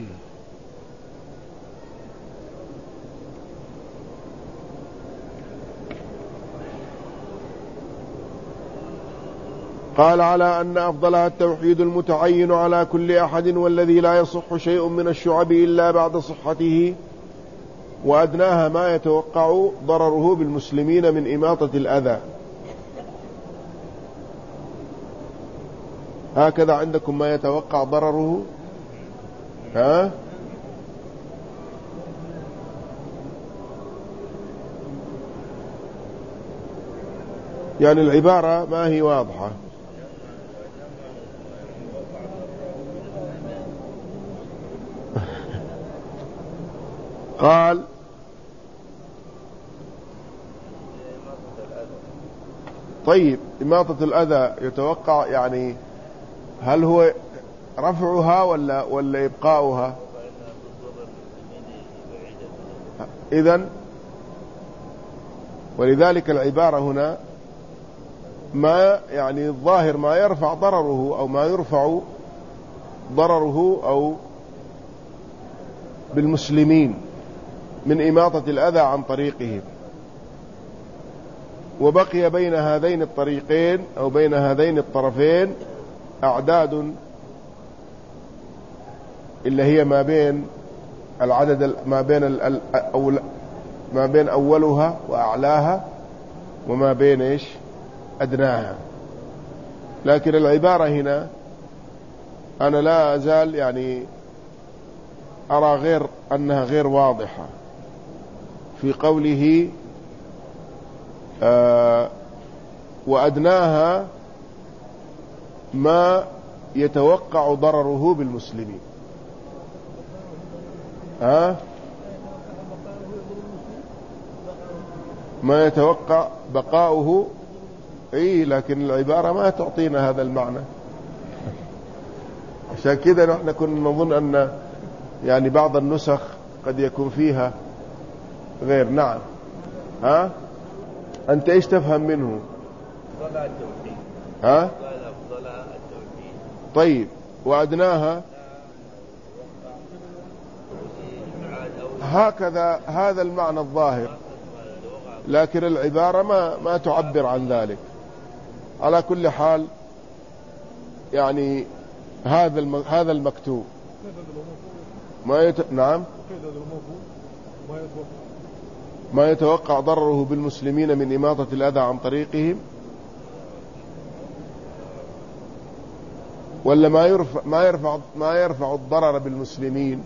على أن أفضلها التوحيد المتعين على كل أحد، والذي لا يصح شيء من الشعب إلا بعد صحته، وأدناها ما يتوقع ضرره بالمسلمين من إماطة الأذى. هكذا عندكم ما يتوقع ضرره. يعني العبارة ما هي واضحة. قال طيب، إماطة الأذى يتوقع يعني هل هو رفعها ولا إبقاؤها؟ إذن ولذلك العبارة هنا ما يعني الظاهر ما يرفع ضرره أو ما يرفع ضرره أو بالمسلمين من إماطة الأذى عن طريقهم. وبقي بين هذين الطريقين أو بين هذين الطرفين أعداد اللي هي ما بين العدد ما بين أولها وأعلاها وما بين إيش أدناها. لكن العبارة هنا أنا لا أزال يعني أرى أنها غير واضحة في قوله وأدناها ما يتوقع ضرره بالمسلمين. ما يتوقع بقاؤه، لكن العبارة ما تعطينا هذا المعنى. عشان كذا نحن كنا نظن أن يعني بعض النسخ قد يكون فيها غير. نعم. أنت إيش تفهم منه؟ أفضلها التوحيد. ها؟ قال أفضلها التوحيد. طيب، وأدناها؟ هكذا، هذا المعنى الظاهر، لكن العبارة ما تعبر عن ذلك. على كل حال يعني هذا المكتوب نعم، ما يتوقع ضرره بالمسلمين من إماطة الأذى عن طريقهم، ولا ما يرفع الضرر بالمسلمين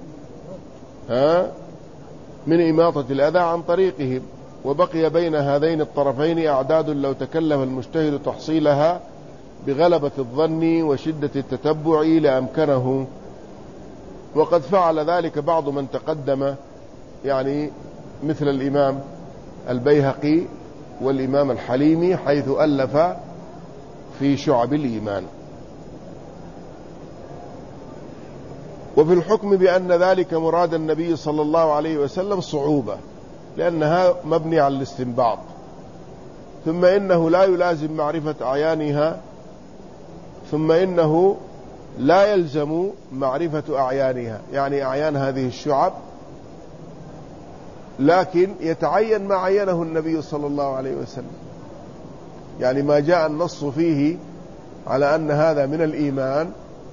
من إماطة الأذى عن طريقهم. وبقي بين هذين الطرفين أعداد لو تكلف المجتهد تحصيلها بغلبة الظن وشدة التتبع لأمكنه، وقد فعل ذلك بعض من تقدم، يعني مثل الإمام البيهقي والإمام الحليمي، حيث ألف في شعب الإيمان. وفي الحكم بأن ذلك مراد النبي صلى الله عليه وسلم صعوبة، لأنها مبني على الاستنباط، ثم إنه لا يلازم معرفة أعيانها، ثم إنه لا يلزم معرفة أعيانها، يعني أعيان هذه الشعب، لكن يتعين ما عينه النبي صلى الله عليه وسلم، يعني ما جاء النص فيه على أن هذا من الإيمان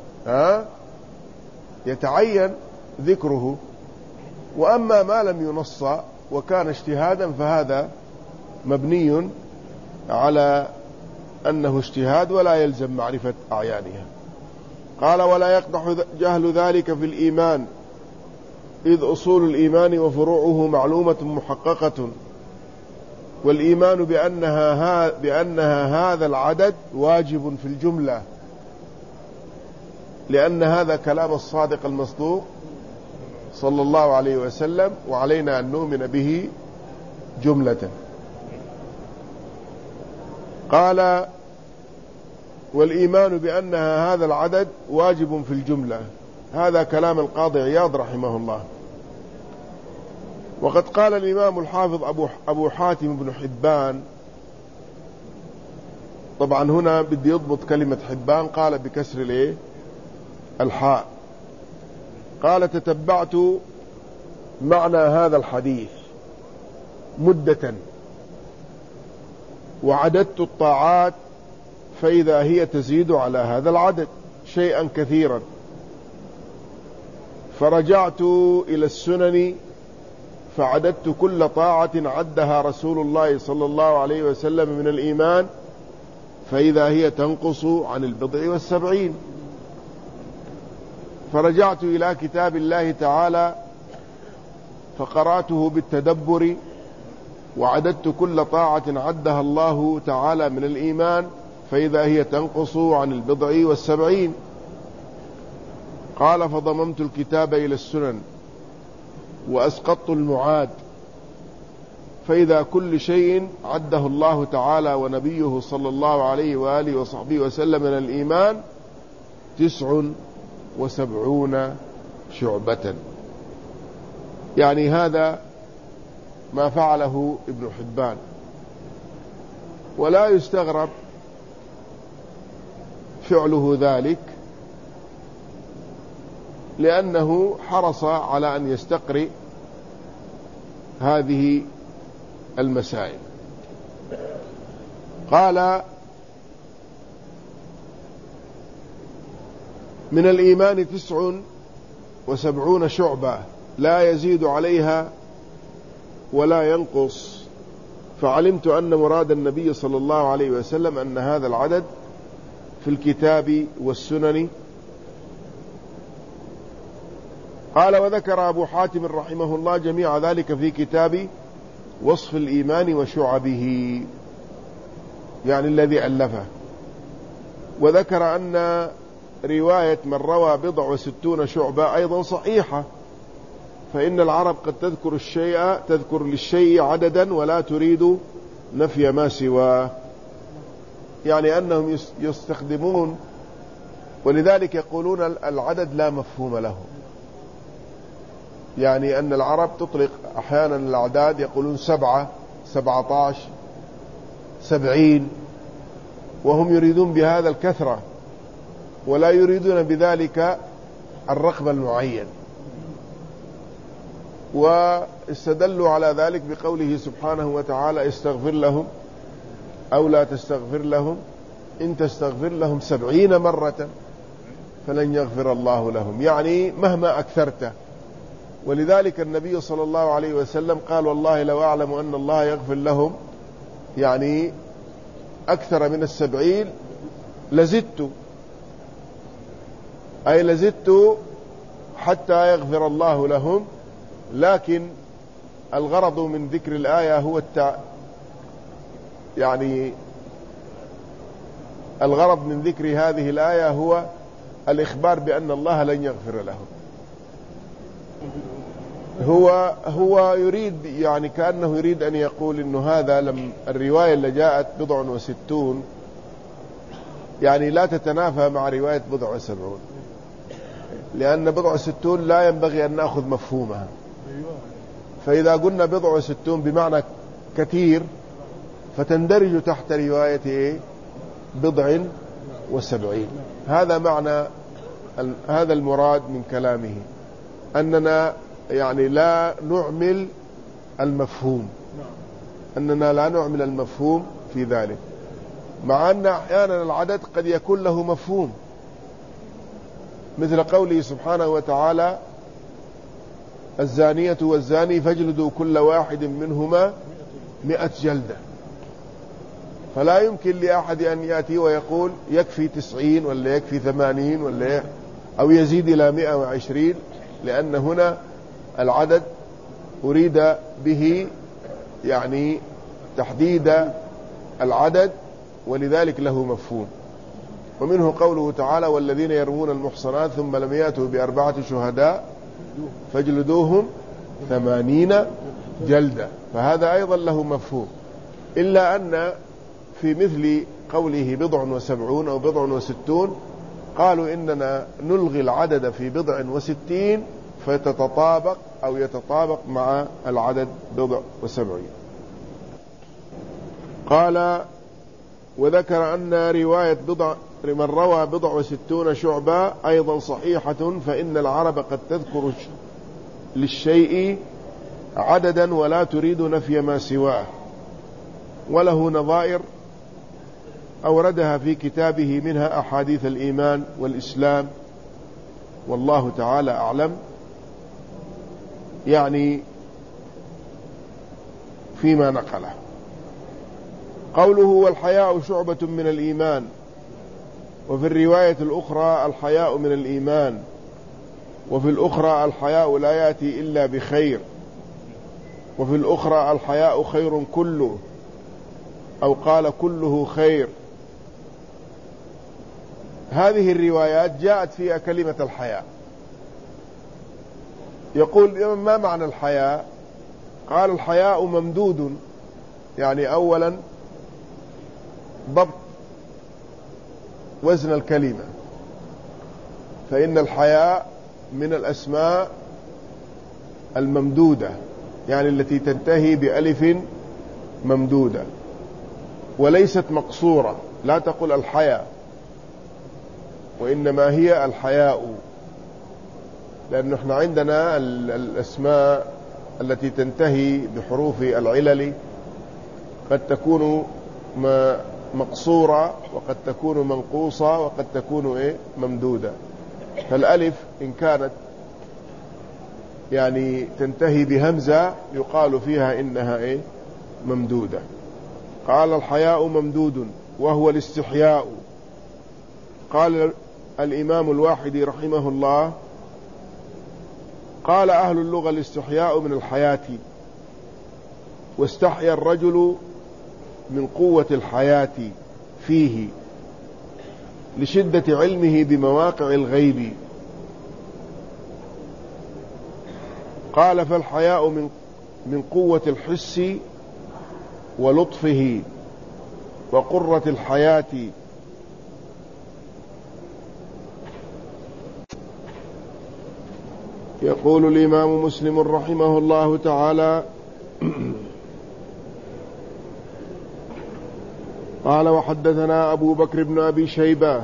يتعين ذكره. وأما ما لم ينص وكان اجتهادا فهذا مبني على أنه اجتهاد ولا يلزم معرفة أعيانها. قال: ولا يقدح جهل ذلك في الإيمان، إذ أصول الإيمان وفروعه معلومة محققة، والإيمان بأنها هذا العدد واجب في الجملة، لأن هذا كلام الصادق المصدوق صلى الله عليه وسلم، وعلينا أن نؤمن به جملة. قال: والإيمان بأنها هذا العدد واجب في الجملة، هذا كلام القاضي عياض رحمه الله. وقد قال الإمام الحافظ أبو حاتم بن حبان، طبعا هنا بدي يضبط كلمة حبان، قال بكسر الحاء، قال: تتبعت معنى هذا الحديث مدة وعددت الطاعات فإذا هي تزيد على هذا العدد شيئا كثيرا، فرجعت إلى السنن فعددت كل طاعة عدها رسول الله صلى الله عليه وسلم من الإيمان فإذا هي تنقص عن 70، فرجعت إلى كتاب الله تعالى فقرأته بالتدبر وعددت كل طاعة عدها الله تعالى من الإيمان فإذا هي تنقص عن 70. قال: فضممت الكتاب إلى السنن وأسقطت المعاد، فإذا كل شيء عده الله تعالى ونبيه صلى الله عليه وآله وصحبه وسلم من الإيمان 79 شعبة. يعني هذا ما فعله ابن حبان، ولا يستغرب فعله ذلك، لأنه حرص على أن يستقرئ هذه المسائل. قال: من الإيمان 79 شعبة لا يزيد عليها ولا ينقص، فعلمت أن مراد النبي صلى الله عليه وسلم أن هذا العدد في الكتاب والسنن. قال: وذكر أبو حاتم رحمه الله جميع ذلك في كتاب وصف الإيمان وشعبه، يعني الذي ألفه. وذكر أن رواية من روى 60 شعبة أيضا صحيحة، فإن العرب قد تذكر للشيء عددا ولا تريد نفي ما سواه، يعني أنهم يستخدمون، ولذلك يقولون العدد لا مفهوم له، يعني أن العرب تطلق أحيانا الأعداد، يقولون 7، 17، 70، وهم يريدون بهذا الكثرة ولا يريدون بذلك الرقم المعين. واستدلوا على ذلك بقوله سبحانه وتعالى: استغفر لهم أو لا تستغفر لهم إن تستغفر لهم 70 مرة فلن يغفر الله لهم، يعني مهما أكثرته. ولذلك النبي صلى الله عليه وسلم قال: والله لو أعلم أن الله يغفر لهم يعني أكثر من 70 لزدت، أي لزدت حتى يغفر الله لهم. لكن الغرض من ذكر الآية هو يعني الغرض من ذكر هذه الآية هو الإخبار بأن الله لن يغفر لهم. هو يريد يعني كأنه يريد أن يقول إنه هذا الرواية اللي جاءت 67 يعني لا تتنافى مع رواية 70، لأن 67 لا ينبغي أن نأخذ مفهومها. فإذا قلنا 67 بمعنى كثير فتندرج تحت رواية 70. هذا معنى هذا المراد من كلامه، أننا يعني لا نعمل المفهوم، أننا لا نعمل المفهوم في ذلك، مع أن أحيانا العدد قد يكون له مفهوم، مثل قوله سبحانه وتعالى: الزانية والزاني فاجلدوا كل واحد منهما 100 جلدة. فلا يمكن لأحد أن يأتي ويقول يكفي 90 ولا يكفي 80 ولا أو يزيد إلى 120، لأن هنا العدد أريد به يعني تحديد العدد، ولذلك له مفهوم. ومنه قوله تعالى: والذين يرمون المحصنات ثم لم يأتوا ب4 شهداء فاجلدوهم 80 جلدة، فهذا أيضا له مفهوم. إلا أن في مثل قوله 70 أو 60 قالوا إننا نلغي العدد في 69 فتتطابق أو يتطابق مع العدد 70. قال: وذكر أن رواية من روى 60 شعبة أيضا صحيحة، فإن العرب قد تذكر للشيء عددا ولا تريد نفي ما سواه، وله نظائر أوردها في كتابه، منها أحاديث الإيمان والإسلام، والله تعالى أعلم. يعني فيما نقله. قوله: والحياء شعبة من الإيمان، وفي الرواية الأخرى: الحياء من الإيمان، وفي الأخرى: الحياء لا يأتي إلا بخير، وفي الأخرى: الحياء خير كله، أو قال: كله خير. هذه الروايات جاءت فيها كلمة الحياء. يقول: ما معنى الحياء؟ قال: الحياء ممدود، يعني أولا ضبط وزن الكلمة، فإن الحياء من الأسماء الممدودة، يعني التي تنتهي بألف ممدودة وليست مقصورة. لا تقل الحياء، وإنما هي الحياء، لأن احنا عندنا الأسماء التي تنتهي بحروف العلل قد تكون مقصورة، وقد تكون منقوصة، وقد تكون ممدودة. فالألف إن كانت يعني تنتهي بهمزة يقال فيها إنها ممدودة. قال: الحياء ممدود وهو الاستحياء. قال الإمام الواحدي رحمه الله: قال أهل اللغة: الاستحياء من الحياة، واستحيا الرجل من قوة الحياة فيه لشدة علمه بمواقع الغيب. قال: فالحياء من قوة الحس ولطفه وقرة الحياة. يقول الإمام مسلم رحمه الله تعالى: قال وحدثنا أبو بكر بن أبي شيبة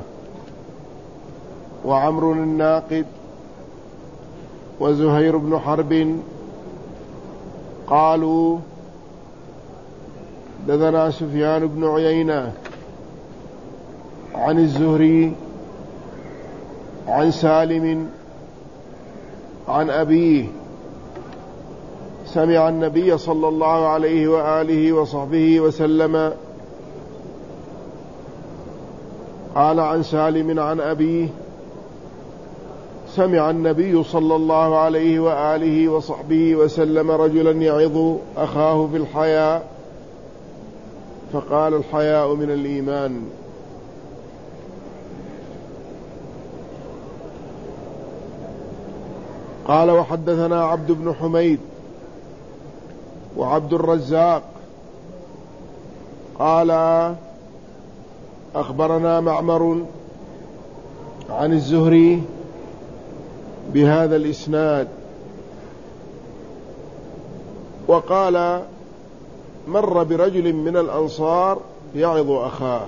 وعمر الناقد وزهير بن حرب قالوا حدثنا سفيان بن عيينة عن الزهري عن سالم عن أبيه سمع النبي صلى الله عليه وآله وصحبه وسلم قال عن سالم عن أبيه سمع النبي صلى الله عليه وآله وصحبه وسلم رجلا يعظ أخاه في الحياء فقال الحياء من الإيمان. قال وحدثنا عبد بن حميد وعبد الرزاق قال أخبرنا معمر عن الزهري بهذا الإسناد وقال مر برجل من الأنصار يعظ أخاه.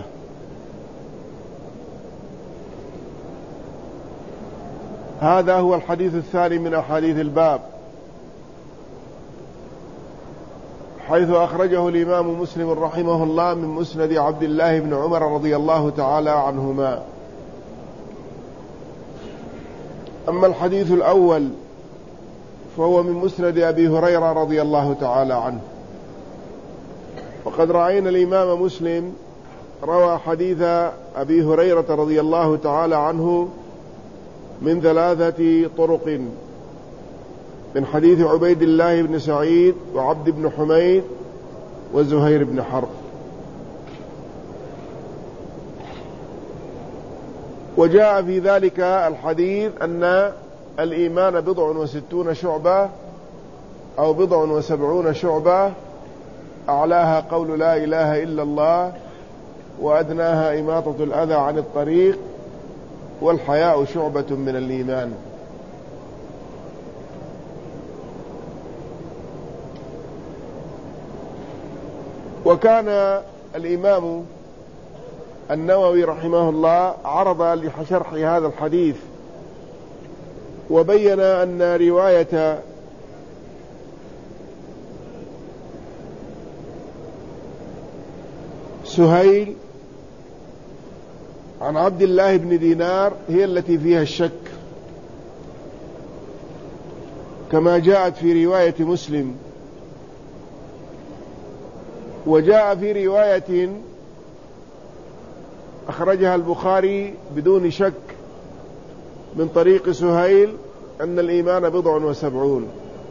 هذا هو الحديث الثاني من أحاديث الباب، حيث أخرجه الإمام مسلم رحمه الله من مسند عبد الله بن عمر رضي الله تعالى عنهما. أما الحديث الأول فهو من مسند أبي هريرة رضي الله تعالى عنه. وقد رأينا الإمام مسلم روى حديث أبي هريرة رضي الله تعالى عنه من 3 طرق، من حديث عبيد الله بن سعيد وعبد بن حميد وزهير بن حرب. وجاء في ذلك الحديث أن الإيمان 69 شعبة أو 70 شعبة، أعلاها قول لا إله إلا الله، وأدناها إماطة الأذى عن الطريق، والحياء شعبة من الإيمان. وكان الإمام النووي رحمه الله عرض لشرح هذا الحديث وبين أن رواية سهيل عن عبد الله بن دينار هي التي فيها الشك، كما جاءت في رواية مسلم. وجاء في رواية أخرجها البخاري بدون شك من طريق سهيل أن الإيمان 70.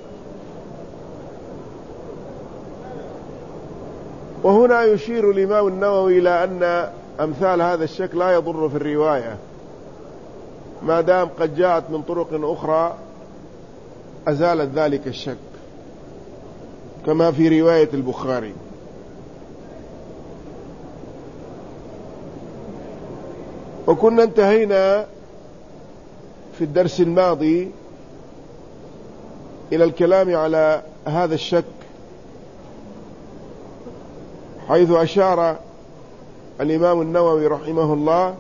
وهنا يشير الإمام النووي إلى أن أمثال هذا الشك لا يضر في الرواية ما دام قد جاءت من طرق أخرى أزالت ذلك الشك، كما في رواية البخاري. وكنا انتهينا في الدرس الماضي إلى الكلام على هذا الشك، حيث أشار الإمام النووي رحمه الله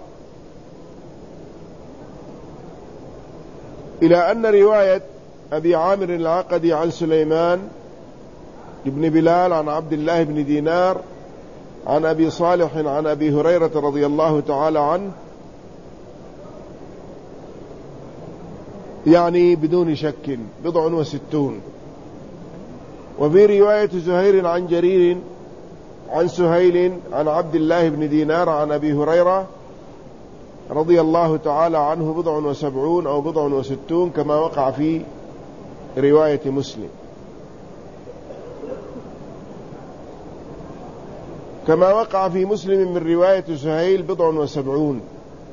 إلى أن رواية أبي عامر العقدي عن سليمان بن بلال عن عبد الله بن دينار عن أبي صالح عن أبي هريرة رضي الله تعالى عنه يعني بدون شك 69. وفي رواية زهير عن جرير عن سهيل عن عبد الله بن دينار عن أبي هريرة رضي الله تعالى عنه 70 أو 69 كما وقع في رواية مسلم. كما وقع في مسلم من رواية سهيل 70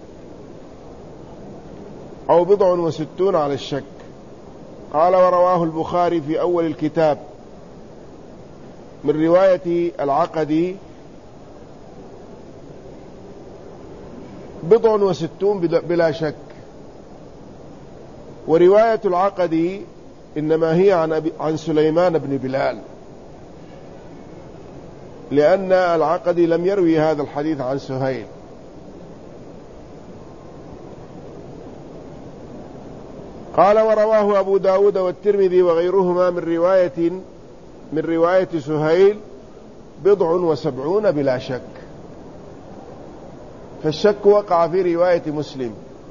أو 69 على الشك. قال ورواه البخاري في أول الكتاب من رواية العقدي 69 بلا شك. ورواية العقدي إنما هي عن سليمان بن بلال. لأن العقدي لم يروي هذا الحديث عن سهيل. قال ورواه أبو داود والترمذي وغيرهما من رواية سهيل 70 بلا شك، فالشك وقع في رواية مسلم.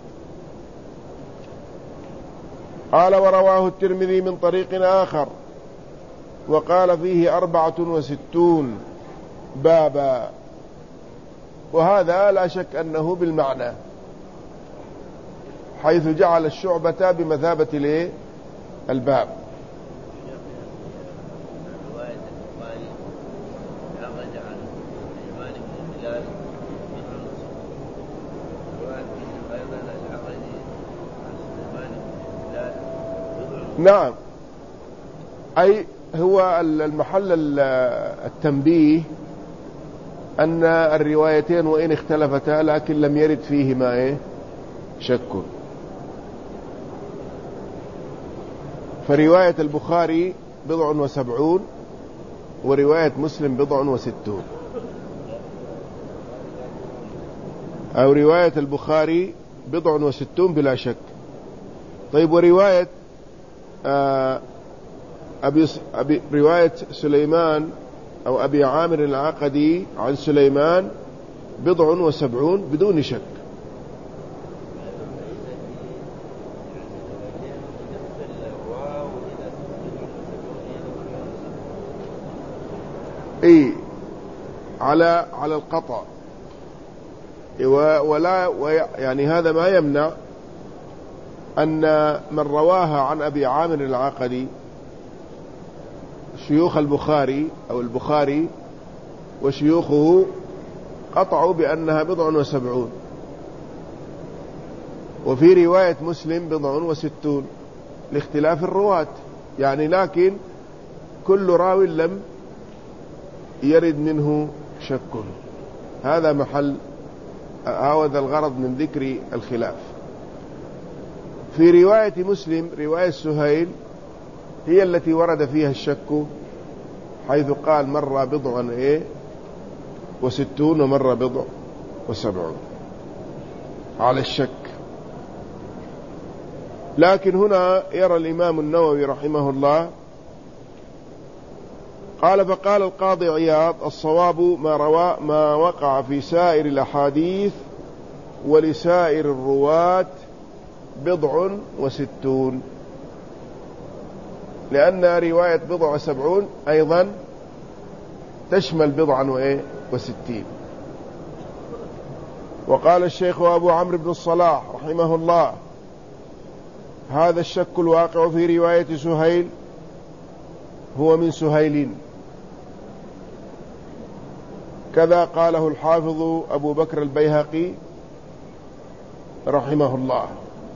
قال ورواه الترمذي من طريق آخر وقال فيه 64 بابا، وهذا لا شك أنه بالمعنى، حيث جعل الشعبة بمثابة الباب. نعم، أي هو المحل التنبيه أن الروايتين وإن اختلفتا لكن لم يرد فيهما شك. فرواية البخاري 70 ورواية مسلم 60، أو رواية البخاري 60 بلا شك. طيب، ورواية رواية سليمان أو أبي عامر العقدي عن سليمان 70 بدون شك. اي على القطع، ولا يعني هذا ما يمنع أن من رواها عن أبي عامر العقدي شيوخ البخاري أو البخاري وشيوخه قطعوا بأنها 70، وفي رواية مسلم 60 لاختلاف الرواة يعني، لكن كل راو لم يرد منه شك. هذا هذا الغرض من ذكر الخلاف. في رواية مسلم رواية سهيل هي التي ورد فيها الشك، حيث قال مرة 60 ومرة 70 على الشك. لكن هنا يرى الإمام النووي رحمه الله، قال فقال القاضي عياض الصواب ما وقع في سائر الأحاديث ولسائر الرواة 60، لأن رواية 70 أيضا تشمل 60. وقال الشيخ أبو عمرو بن الصلاح رحمه الله هذا الشك الواقع في رواية سهيل هو من سهيل، كذا قاله الحافظ أبو بكر البيهقي رحمه الله.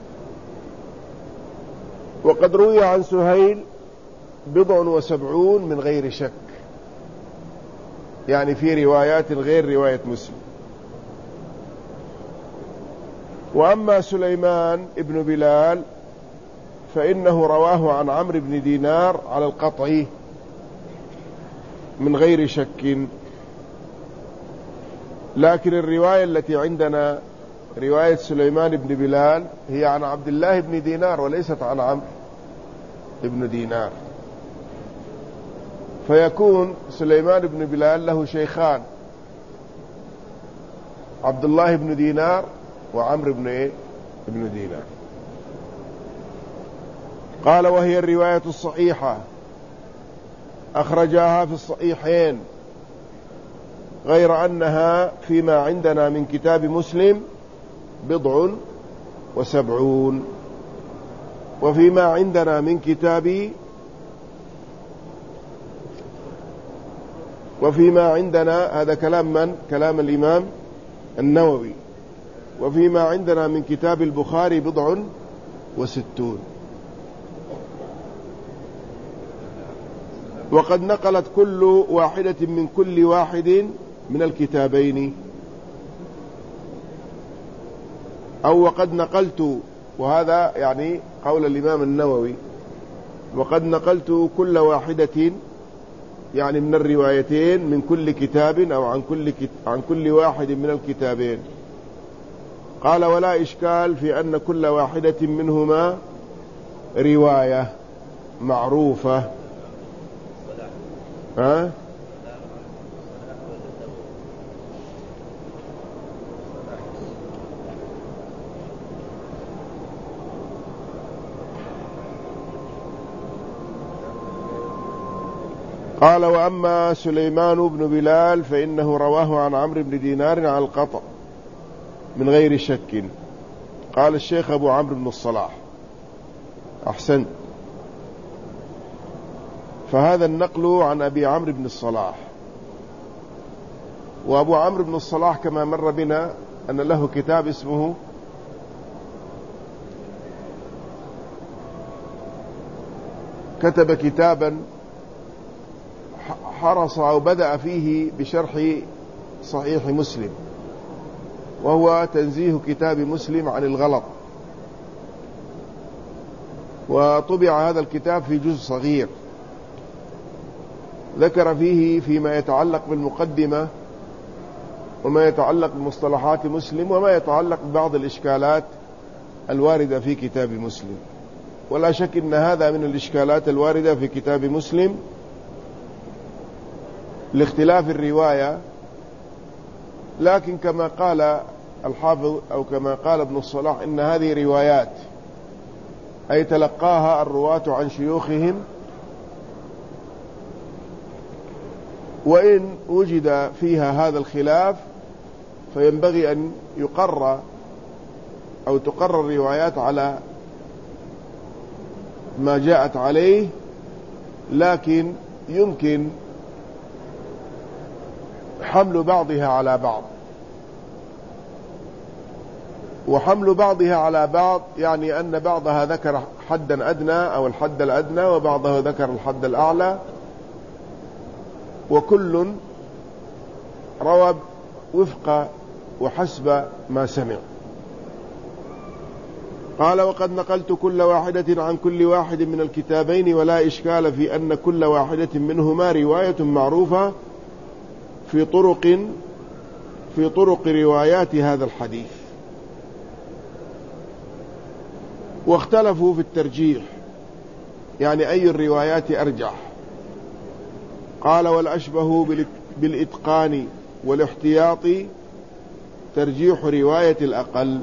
وقد روي عن سهيل 70 من غير شك، يعني في روايات غير رواية مسلم. وأما سليمان ابن بلال فإنه رواه عن عمرو بن دينار على القطع من غير شك، لكن الرواية التي عندنا رواية سليمان بن بلال هي عن عبد الله بن دينار وليست عن عمرو بن دينار، فيكون سليمان بن بلال له شيخان، عبد الله بن دينار وعمرو بن دينار. قال وهي الرواية الصحيحة أخرجاها في الصحيحين، غير أنها فيما عندنا من كتاب مسلم 70، وفيما عندنا من وفيما عندنا هذا كلام من؟ كلام الإمام النووي. وفيما عندنا من كتاب البخاري 60. وقد نقلت كل واحدة من كل واحد من الكتابين، أو وقد نقلت، وهذا يعني قول الإمام النووي، وقد نقلت كل واحدة يعني من الروايتين من كل كتاب أو عن كل واحد من الكتابين. قال ولا إشكال في أن كل واحدة منهما رواية معروفة. قال وأما سليمان بن بلال فإنه رواه عن عمرو بن دينار عن القطع من غير شك. قال الشيخ أبو عمرو بن الصلاح أحسنت. فهذا النقل عن أبي عمرو بن الصلاح. وأبو عمرو بن الصلاح كما مر بنا أن له كتاب اسمه كتب كتابا حرص أو بدأ فيه بشرح صحيح مسلم، وهو تنزيه كتاب مسلم عن الغلط. وطبع هذا الكتاب في جزء صغير ذكر فيه فيما يتعلق بالمقدمة وما يتعلق بمصطلحات مسلم وما يتعلق ببعض الإشكالات الواردة في كتاب مسلم. ولا شك أن هذا من الإشكالات الواردة في كتاب مسلم لاختلاف الرواية. لكن كما قال الحافظ أو كما قال ابن الصلاح إن هذه روايات، أي تلقاها الرواة عن شيوخهم، وإن وجد فيها هذا الخلاف فينبغي أن يقرر أو تقرر الروايات على ما جاءت عليه، لكن يمكن حمل بعضها على بعض. وحمل بعضها على بعض يعني أن بعضها ذكر حدا أدنى أو الحد الأدنى، وبعضها ذكر الحد الأعلى، وكل روى وفق وحسب ما سمع. قال وقد نقلت كل واحدة عن كل واحد من الكتابين، ولا إشكال في أن كل واحدة منهما رواية معروفة في طرق روايات هذا الحديث. واختلفوا في الترجيح، يعني أي الروايات أرجح. قال والأشبه بالإتقان والاحتياط ترجيح رواية الأقل،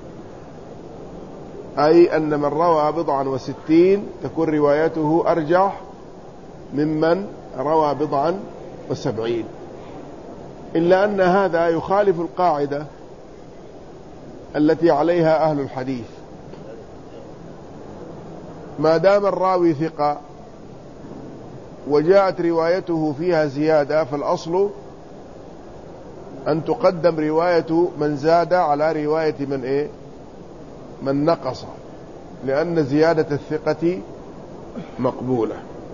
أي أن من روى 64 تكون روايته أرجح ممن روى 70، إلا أن هذا يخالف القاعدة التي عليها أهل الحديث. ما دام الراوي ثقة وجاءت روايته فيها زيادة، فالأصل أن تقدم رواية من زاد على رواية من نقص، لأن زيادة الثقة مقبولة.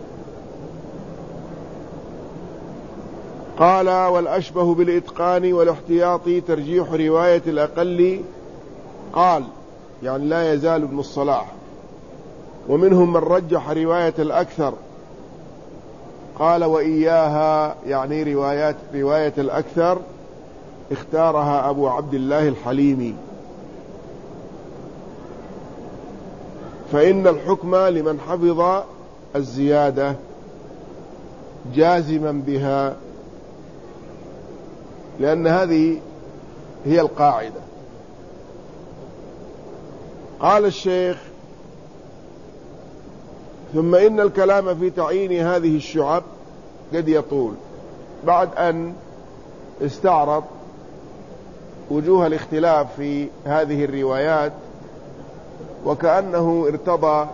قال والأشبه بالإتقان والاحتياط ترجيح رواية الأقل. قال يعني لا يزال ابن الصلاح ومنهم من رجح رواية الأكثر. قال وإياها يعني رواية الأكثر اختارها أبو عبد الله الحليمي، فإن الحكم لمن حفظ الزيادة جازما بها، لأن هذه هي القاعدة. قال الشيخ ثم إن الكلام في تعيين هذه الشعب قد يطول. بعد أن استعرض وجوه الاختلاف في هذه الروايات، وكأنه ارتضى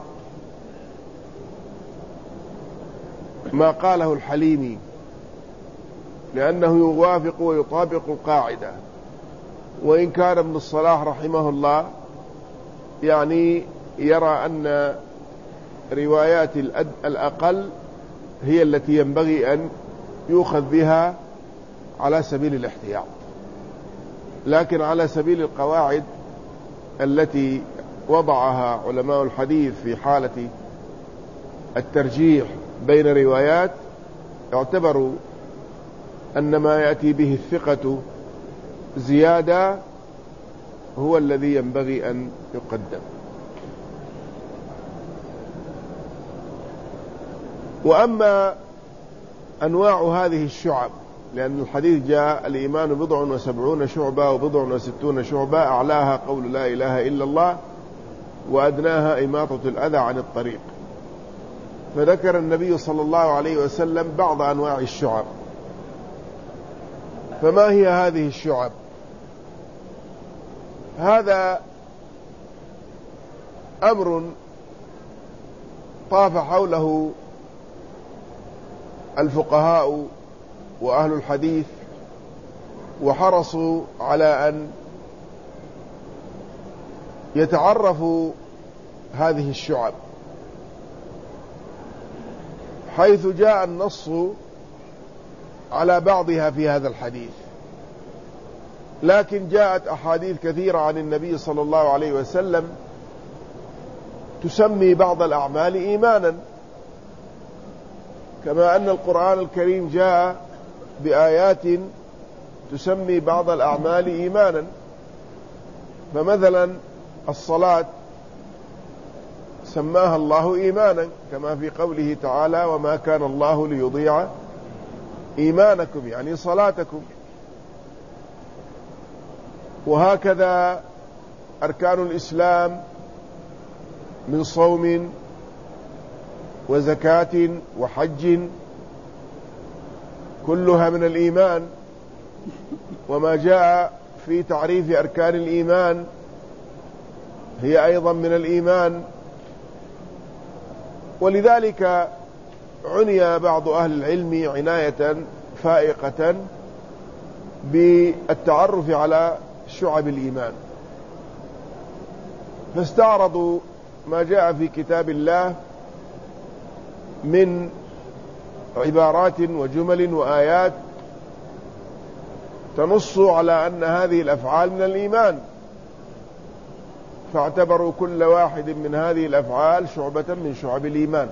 ما قاله الحليمي، لأنه يوافق ويطابق القاعدة. وإن كان ابن الصلاح رحمه الله يعني يرى أن روايات الأقل هي التي ينبغي أن يؤخذ بها على سبيل الاحتياط، لكن على سبيل القواعد التي وضعها علماء الحديث في حالة الترجيح بين روايات اعتبروا أن ما يأتي به الثقة زيادة هو الذي ينبغي أن يقدم. وأما أنواع هذه الشعب، لأن الحديث جاء الإيمان 70 شعبة و60 شعبة، أعلاها قول لا إله إلا الله، وأدناها إماطة الأذى عن الطريق. فذكر النبي صلى الله عليه وسلم بعض أنواع الشعب. فما هي هذه الشعب؟ هذا أمر طاف حوله الفقهاء وأهل الحديث، وحرصوا على أن يتعرفوا هذه الشعب، حيث جاء النص على بعضها في هذا الحديث، لكن جاءت أحاديث كثيرة عن النبي صلى الله عليه وسلم تسمي بعض الأعمال إيمانا، كما أن القرآن الكريم جاء بآيات تسمي بعض الأعمال إيمانا. فمثلا الصلاة سماها الله إيمانا، كما في قوله تعالى: وما كان الله ليضيع إيمانكم، يعني صلاتكم. وهكذا أركان الإسلام من صوم وزكاة وحج كلها من الإيمان، وما جاء في تعريف أركان الإيمان هي أيضا من الإيمان. ولذلك عني بعض أهل العلم عناية فائقة بالتعرف على شعب الإيمان، فاستعرضوا ما جاء في كتاب الله من عبارات وجمل وآيات تنص على أن هذه الأفعال من الإيمان، فاعتبروا كل واحد من هذه الأفعال شعبة من شعب الإيمان.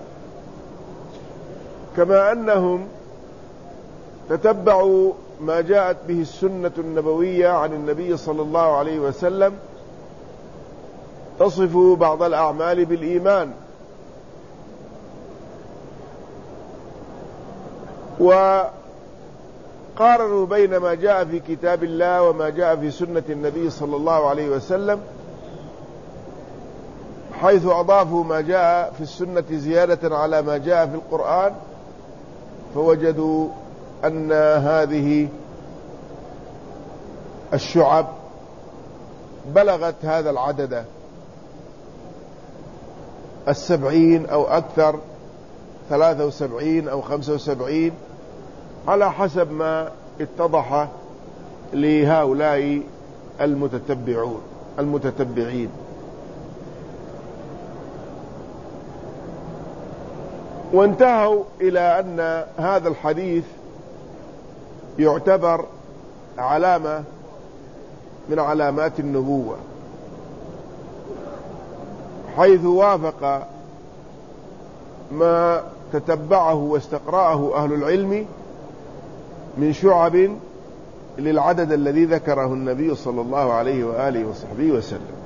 كما أنهم تتبعوا ما جاءت به السنة النبوية عن النبي صلى الله عليه وسلم تصف بعض الأعمال بالإيمان، وقارنوا بين ما جاء في كتاب الله وما جاء في سنة النبي صلى الله عليه وسلم، حيث أضافوا ما جاء في السنة زيادة على ما جاء في القرآن، فوجدوا أن هذه الشعب بلغت هذا العدد 70 أو أكثر، 73 أو 75 على حسب ما اتضح لهؤلاء المتتبعين. وانتهوا إلى أن هذا الحديث يعتبر علامة من علامات النبوة، حيث وافق ما تتبعه واستقرأه أهل العلم من شعب للعدد الذي ذكره النبي صلى الله عليه وآله وصحبه وسلم.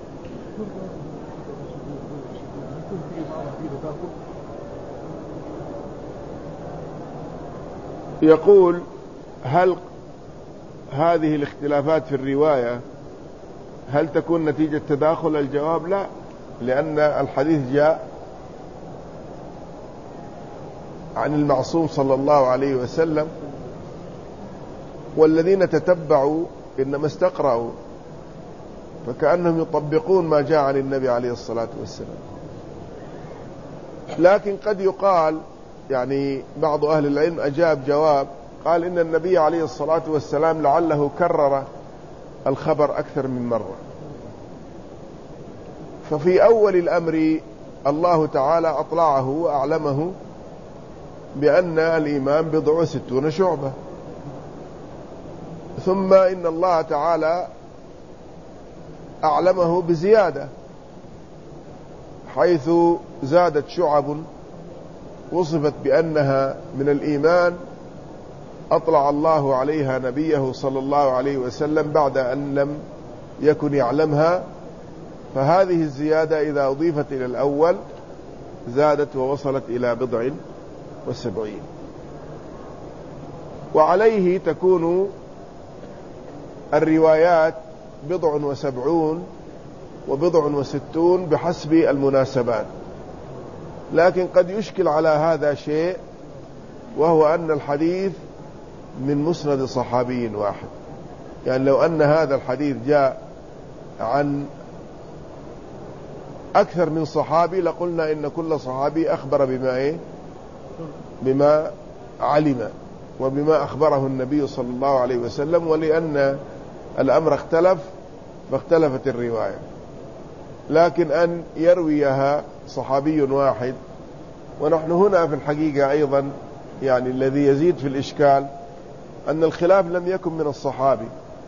يقول: هل هذه الاختلافات في الرواية هل تكون نتيجة تداخل؟ الجواب: لا، لأن الحديث جاء عن المعصوم صلى الله عليه وسلم، والذين تتبعوا إنما استقرأوا، فكأنهم يطبقون ما جاء عن النبي عليه الصلاة والسلام. لكن قد يقال، يعني بعض أهل العلم أجاب جواب، قال إن النبي عليه الصلاة والسلام لعله كرر الخبر أكثر من مرة، ففي أول الأمر الله تعالى أطلعه وأعلمه بأن الإيمان 60 شعبة، ثم إن الله تعالى أعلمه بزيادة، حيث زادت شعب وصفت بأنها من الإيمان أطلع الله عليها نبيه صلى الله عليه وسلم بعد أن لم يكن يعلمها، فهذه الزيادة إذا أضيفت إلى الأول زادت ووصلت إلى 70. وعليه تكون الروايات 70 و60 بحسب المناسبات. لكن قد يشكل على هذا شيء، وهو أن الحديث من مسند صحابي واحد. يعني لو أن هذا الحديث جاء عن أكثر من صحابي لقلنا إن كل صحابي أخبر بما علم وبما أخبره النبي صلى الله عليه وسلم، ولأن الأمر اختلف فاختلفت الرواية. لكن أن يرويها صحابي واحد، ونحن هنا في الحقيقة أيضا يعني الذي يزيد في الإشكال أن الخلاف لم يكن من الصحابي،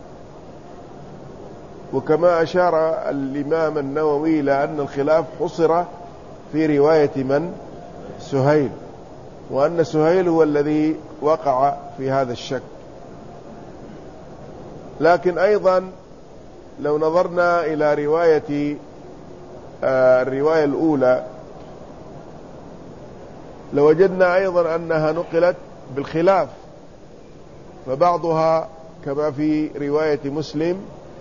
وكما أشار الإمام النووي لأن الخلاف حصر في رواية من؟ سهيل، وأن سهيل هو الذي وقع في هذا الشك. لكن أيضا لو نظرنا إلى الرواية الأولى لوجدنا أيضا أنها نقلت بالخلاف، فبعضها كما في رواية مسلم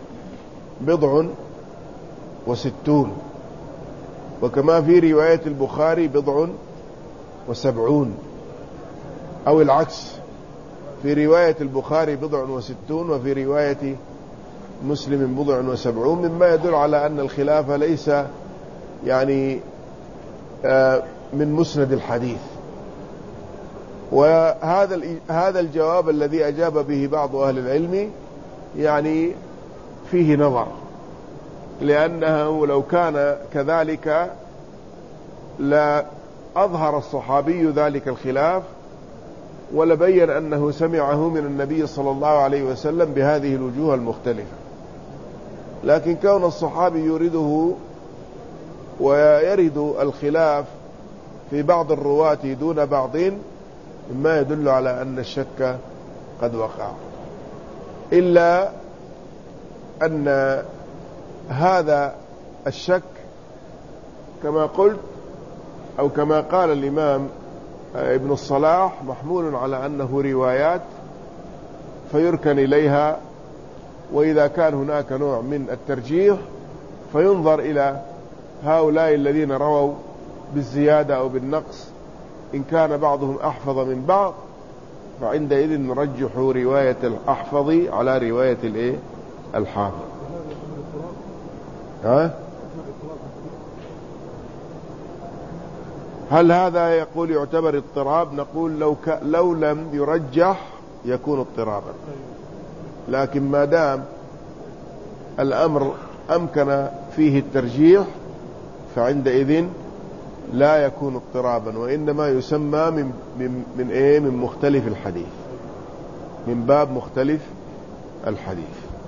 60، وكما في رواية البخاري 70، أو العكس، في رواية البخاري 60 وفي رواية مسلم 70، مما يدل على أن الخلاف ليس يعني من مسند الحديث. وهذا الجواب الذي أجاب به بعض أهل العلم يعني فيه نظر، لأنه لو كان كذلك لا أظهر الصحابي ذلك الخلاف ولبين أنه سمعه من النبي صلى الله عليه وسلم بهذه الوجوه المختلفة. لكن كون الصحابي يريده ويرد الخلاف في بعض الرواة دون بعض مما يدل على أن الشك قد وقع، إلا أن هذا الشك كما قلت أو كما قال الإمام ابن الصلاح محمول على أنه روايات فيركن إليها، وإذا كان هناك نوع من الترجيح فينظر إلى هؤلاء الذين رووا بالزيادة أو بالنقص، إن كان بعضهم أحفظ من بعض فعندئذ نرجح رواية الأحفظ على رواية الحافظ. هل هذا يقول يعتبر اضطراب؟ نقول لو لم يرجح يكون اضطرابا، لكن ما دام الأمر أمكن فيه الترجيح فعندئذ لا يكون اضطرابا، وإنما يسمى من مختلف الحديث، من باب مختلف الحديث.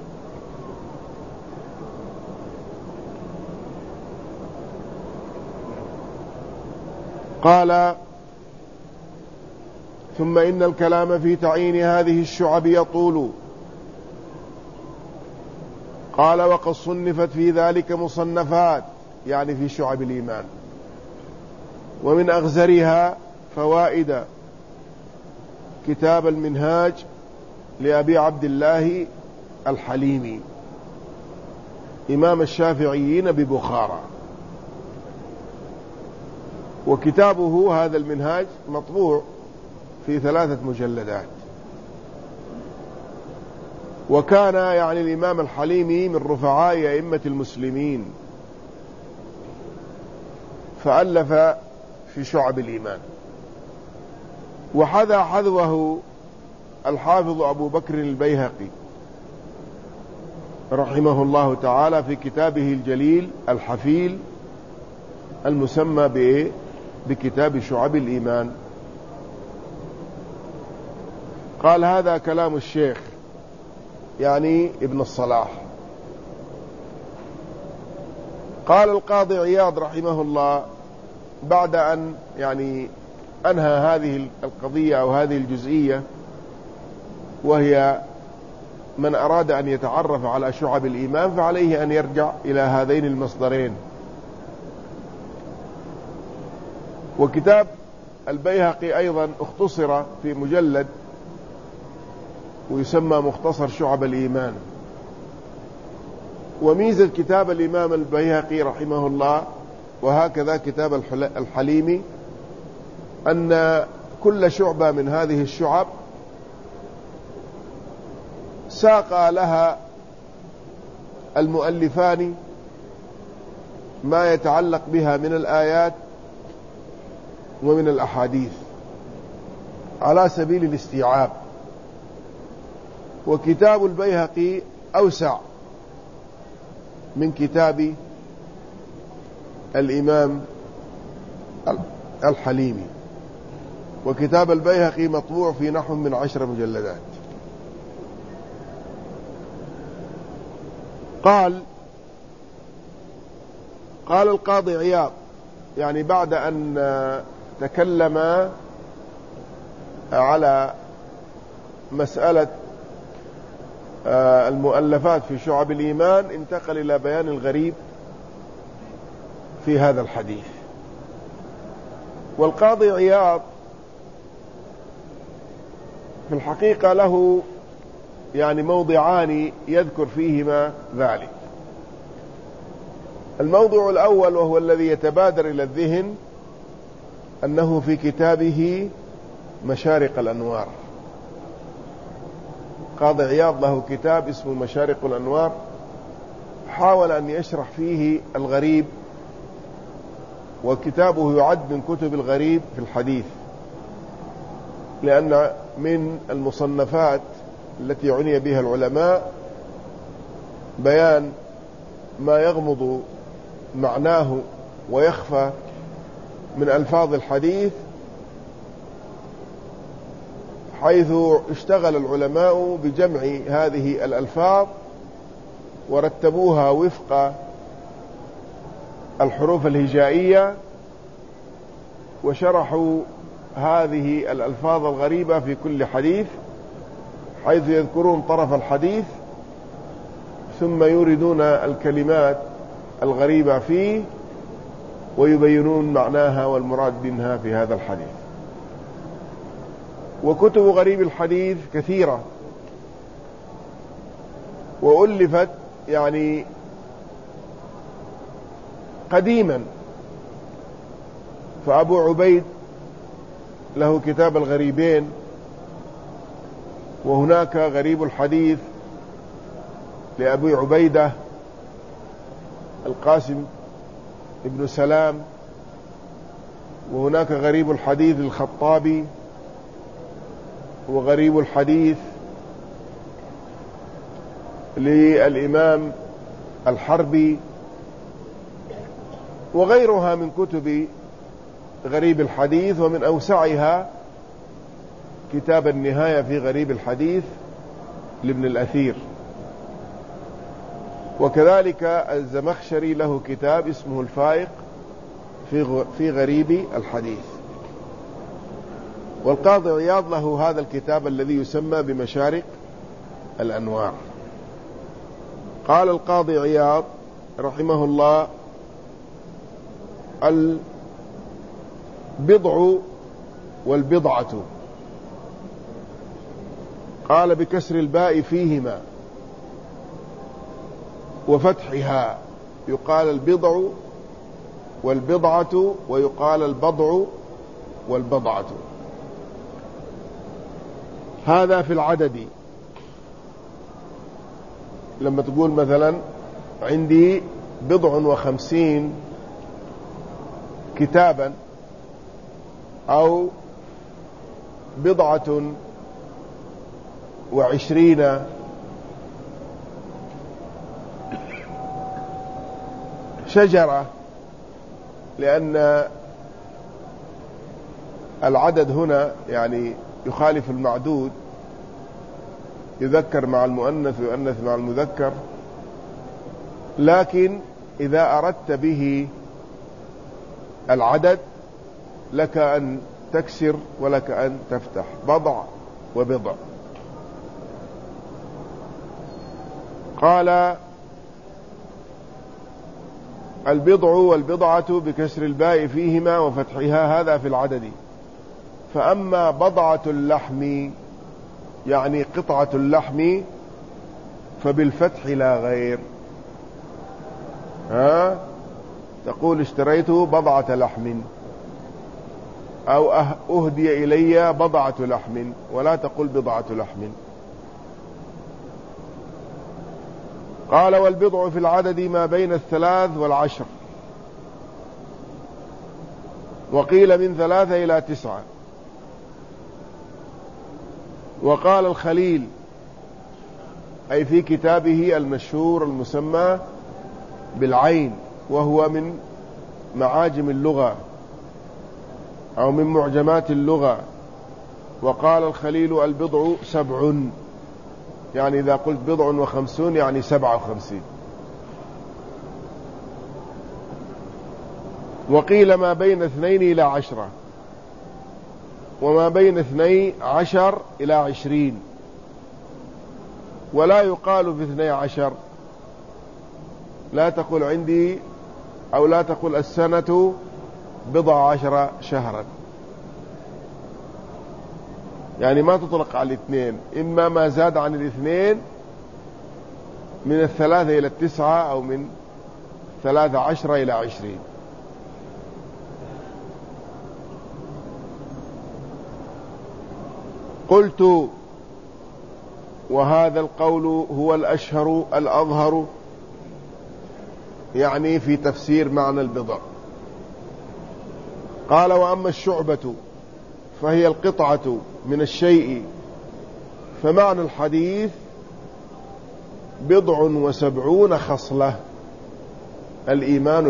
قال: ثم إن الكلام في تعيين هذه الشعب يطول. قال: وقد صنفت في ذلك مصنفات، يعني في شعب الإيمان، ومن أغزرها فوائد كتاب المنهاج لأبي عبد الله الحليمي إمام الشافعيين ببخارى، وكتابه هذا المنهاج مطبوع في 3 مجلدات. وكان يعني الإمام الحليمي من رفعاء أئمة المسلمين، فألف في شعب الإيمان، وحذا حذوه الحافظ أبو بكر البيهقي رحمه الله تعالى في كتابه الجليل الحفيل المسمى بكتاب شعب الإيمان. قال: هذا كلام الشيخ يعني ابن الصلاح. قال القاضي عياض رحمه الله بعد أن يعني أنهى هذه القضية أو هذه الجزئية، وهي من أراد أن يتعرف على شعب الإيمان فعليه أن يرجع إلى هذين المصدرين. وكتاب البيهقي أيضا اختصر في مجلد ويسمى مختصر شعب الإيمان. وميزة كتاب الإمام البيهقي رحمه الله وهكذا كتاب الحليمي أن كل شعبة من هذه الشعب ساق لها المؤلفان ما يتعلق بها من الآيات ومن الأحاديث على سبيل الاستيعاب. وكتاب البيهقي أوسع من كتاب الإمام الحليمي، وكتاب البيهقي مطبوع في نحو من 10 مجلدات. قال القاضي عياض، يعني بعد أن تكلم على مسألة المؤلفات في شعب الإيمان، انتقل إلى بيان الغريب في هذا الحديث. والقاضي عياض في الحقيقة له يعني موضعان يذكر فيهما ذلك. الموضوع الأول وهو الذي يتبادر إلى الذهن أنه في كتابه مشارق الأنوار. قاضي عياض له كتاب اسمه مشارق الأنوار، حاول أن يشرح فيه الغريب، وكتابه يعد من كتب الغريب في الحديث، لأن من المصنفات التي عني بها العلماء بيان ما يغمض معناه ويخفى من ألفاظ الحديث، حيث اشتغل العلماء بجمع هذه الألفاظ ورتبوها وفق الحروف الهجائية، وشرحوا هذه الألفاظ الغريبة في كل حديث، حيث يذكرون طرف الحديث ثم يوردون الكلمات الغريبة فيه ويبينون معناها والمراد منها في هذا الحديث. وكتب غريب الحديث كثيرة وألفت يعني قديما، فأبو عبيد له كتاب الغريبين، وهناك غريب الحديث لأبي عبيدة القاسم ابن سلام، وهناك غريب الحديث للخطابي، وغريب الحديث للإمام الحربي، وغيرها من كتب غريب الحديث. ومن أوسعها كتاب النهاية في غريب الحديث لابن الأثير. وكذلك الزمخشري له كتاب اسمه الفائق في غريب الحديث. والقاضي عياض له هذا الكتاب الذي يسمى بمشارق الأنوار. قال القاضي عياض رحمه الله: البضع والبضعة، قال بكسر الباء فيهما وفتحها، يقال البضع والبضعة ويقال البضع والبضعة. هذا في العدد. لما تقول مثلا عندي 50 كتابا أو 20 شجرة، لأن العدد هنا يعني يخالف المعدود، يذكر مع المؤنث ويؤنث مع المذكر، لكن إذا أردت به العدد لك أن تكسر ولك أن تفتح، بضع وبضع. قال البضع والبضعة بكسر الباء فيهما وفتحها، هذا في العدد. فأما بضعة اللحم يعني قطعة اللحم فبالفتح لا غير. تقول اشتريت بضعة لحم، أو أهدي إلي بضعة لحم، ولا تقول بضعة لحم. قال والبضع في العدد ما بين 3 و10، وقيل من 3 إلى 9. وقال الخليل أي في كتابه المشهور المسمى بالعين، وهو من معاجم اللغة أو من معجمات اللغة، وقال الخليل البضع 7، يعني إذا قلت 57 يعني 57. وقيل ما بين 2 إلى 10، وما بين 12 إلى 20. ولا يقال في 12، لا تقل عندي، أو لا تقل السنة 12 شهرا، يعني ما تطلق على 2، إما ما زاد عن 2 من 3 إلى 9، أو من 13 إلى 20. قلت وهذا القول هو الأشهر الأظهر، يعني في تفسير معنى البضع. قال وأما الشعبة فهي القطعة من الشيء، فمعنى الحديث 70 خصلة، الإيمان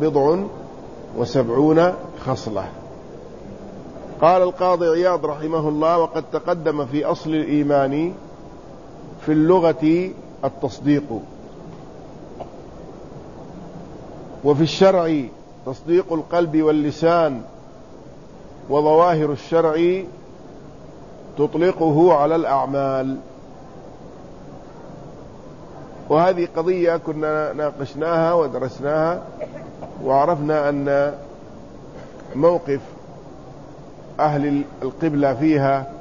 70 خصلة. قال القاضي عياض رحمه الله وقد تقدم في أصل الإيمان في اللغة التصديق، وفي الشرع تصديق القلب واللسان، وظواهر الشرع تطلقه على الأعمال. وهذه قضية كنا ناقشناها ودرسناها، وعرفنا أن موقف أهل القبلة فيها،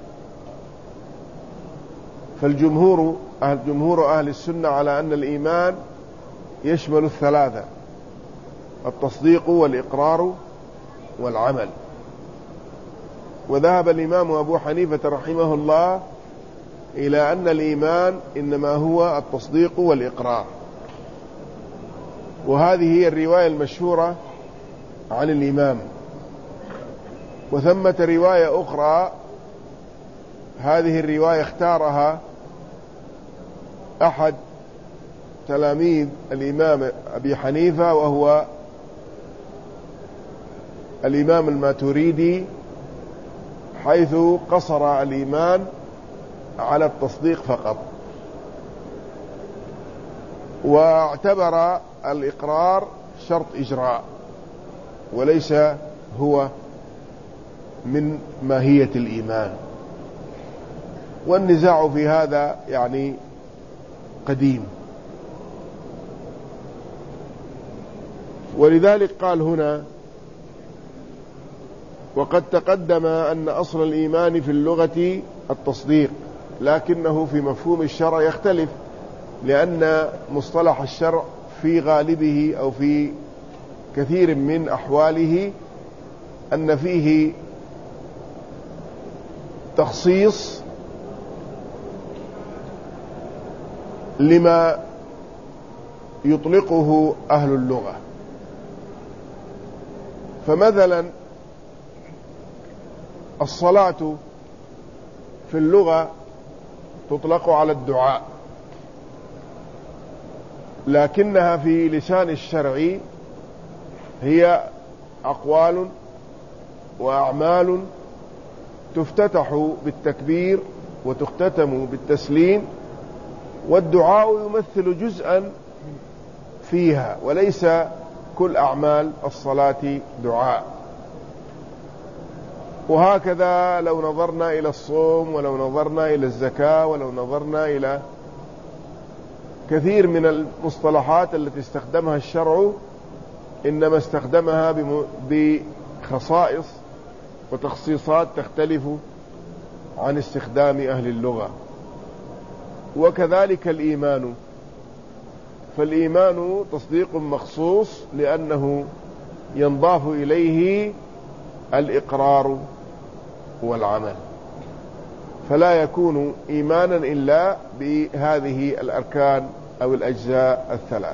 فالجمهور جمهور أهل السنة على أن الإيمان يشمل 3، التصديق والإقرار والعمل. وذهب الإمام أبو حنيفة رحمه الله إلى أن الإيمان إنما هو التصديق والإقرار، وهذه هي الرواية المشهورة عن الإمام. وثمة رواية أخرى، هذه الرواية اختارها أحد تلاميذ الإمام أبي حنيفة، وهو الإمام الماتريدي، حيث قصر الإيمان على التصديق فقط، واعتبر الإقرار شرط إجراء وليس هو من ماهية الإيمان. والنزاع في هذا يعني قديم. ولذلك قال هنا وقد تقدم أن أصل الإيمان في اللغة التصديق، لكنه في مفهوم الشرع يختلف، لأن مصطلح الشرع في غالبه أو في كثير من أحواله أن فيه تخصيص لما يطلقه أهل اللغة. فمثلا الصلاة في اللغة تطلق على الدعاء، لكنها في لسان الشرع هي أقوال وأعمال تفتتح بالتكبير وتختتم بالتسليم، والدعاء يمثل جزءا فيها، وليس كل أعمال الصلاة دعاء. وهكذا لو نظرنا إلى الصوم، ولو نظرنا إلى الزكاة، ولو نظرنا إلى كثير من المصطلحات التي استخدمها الشرع إنما استخدمها بخصائص وتخصيصات تختلف عن استخدام أهل اللغة. وكذلك الإيمان، فالإيمان تصديق مخصوص لأنه ينضاف إليه الإقرار والعمل، فلا يكون إيمانا إلا بهذه الأركان أو الأجزاء الثلاثة.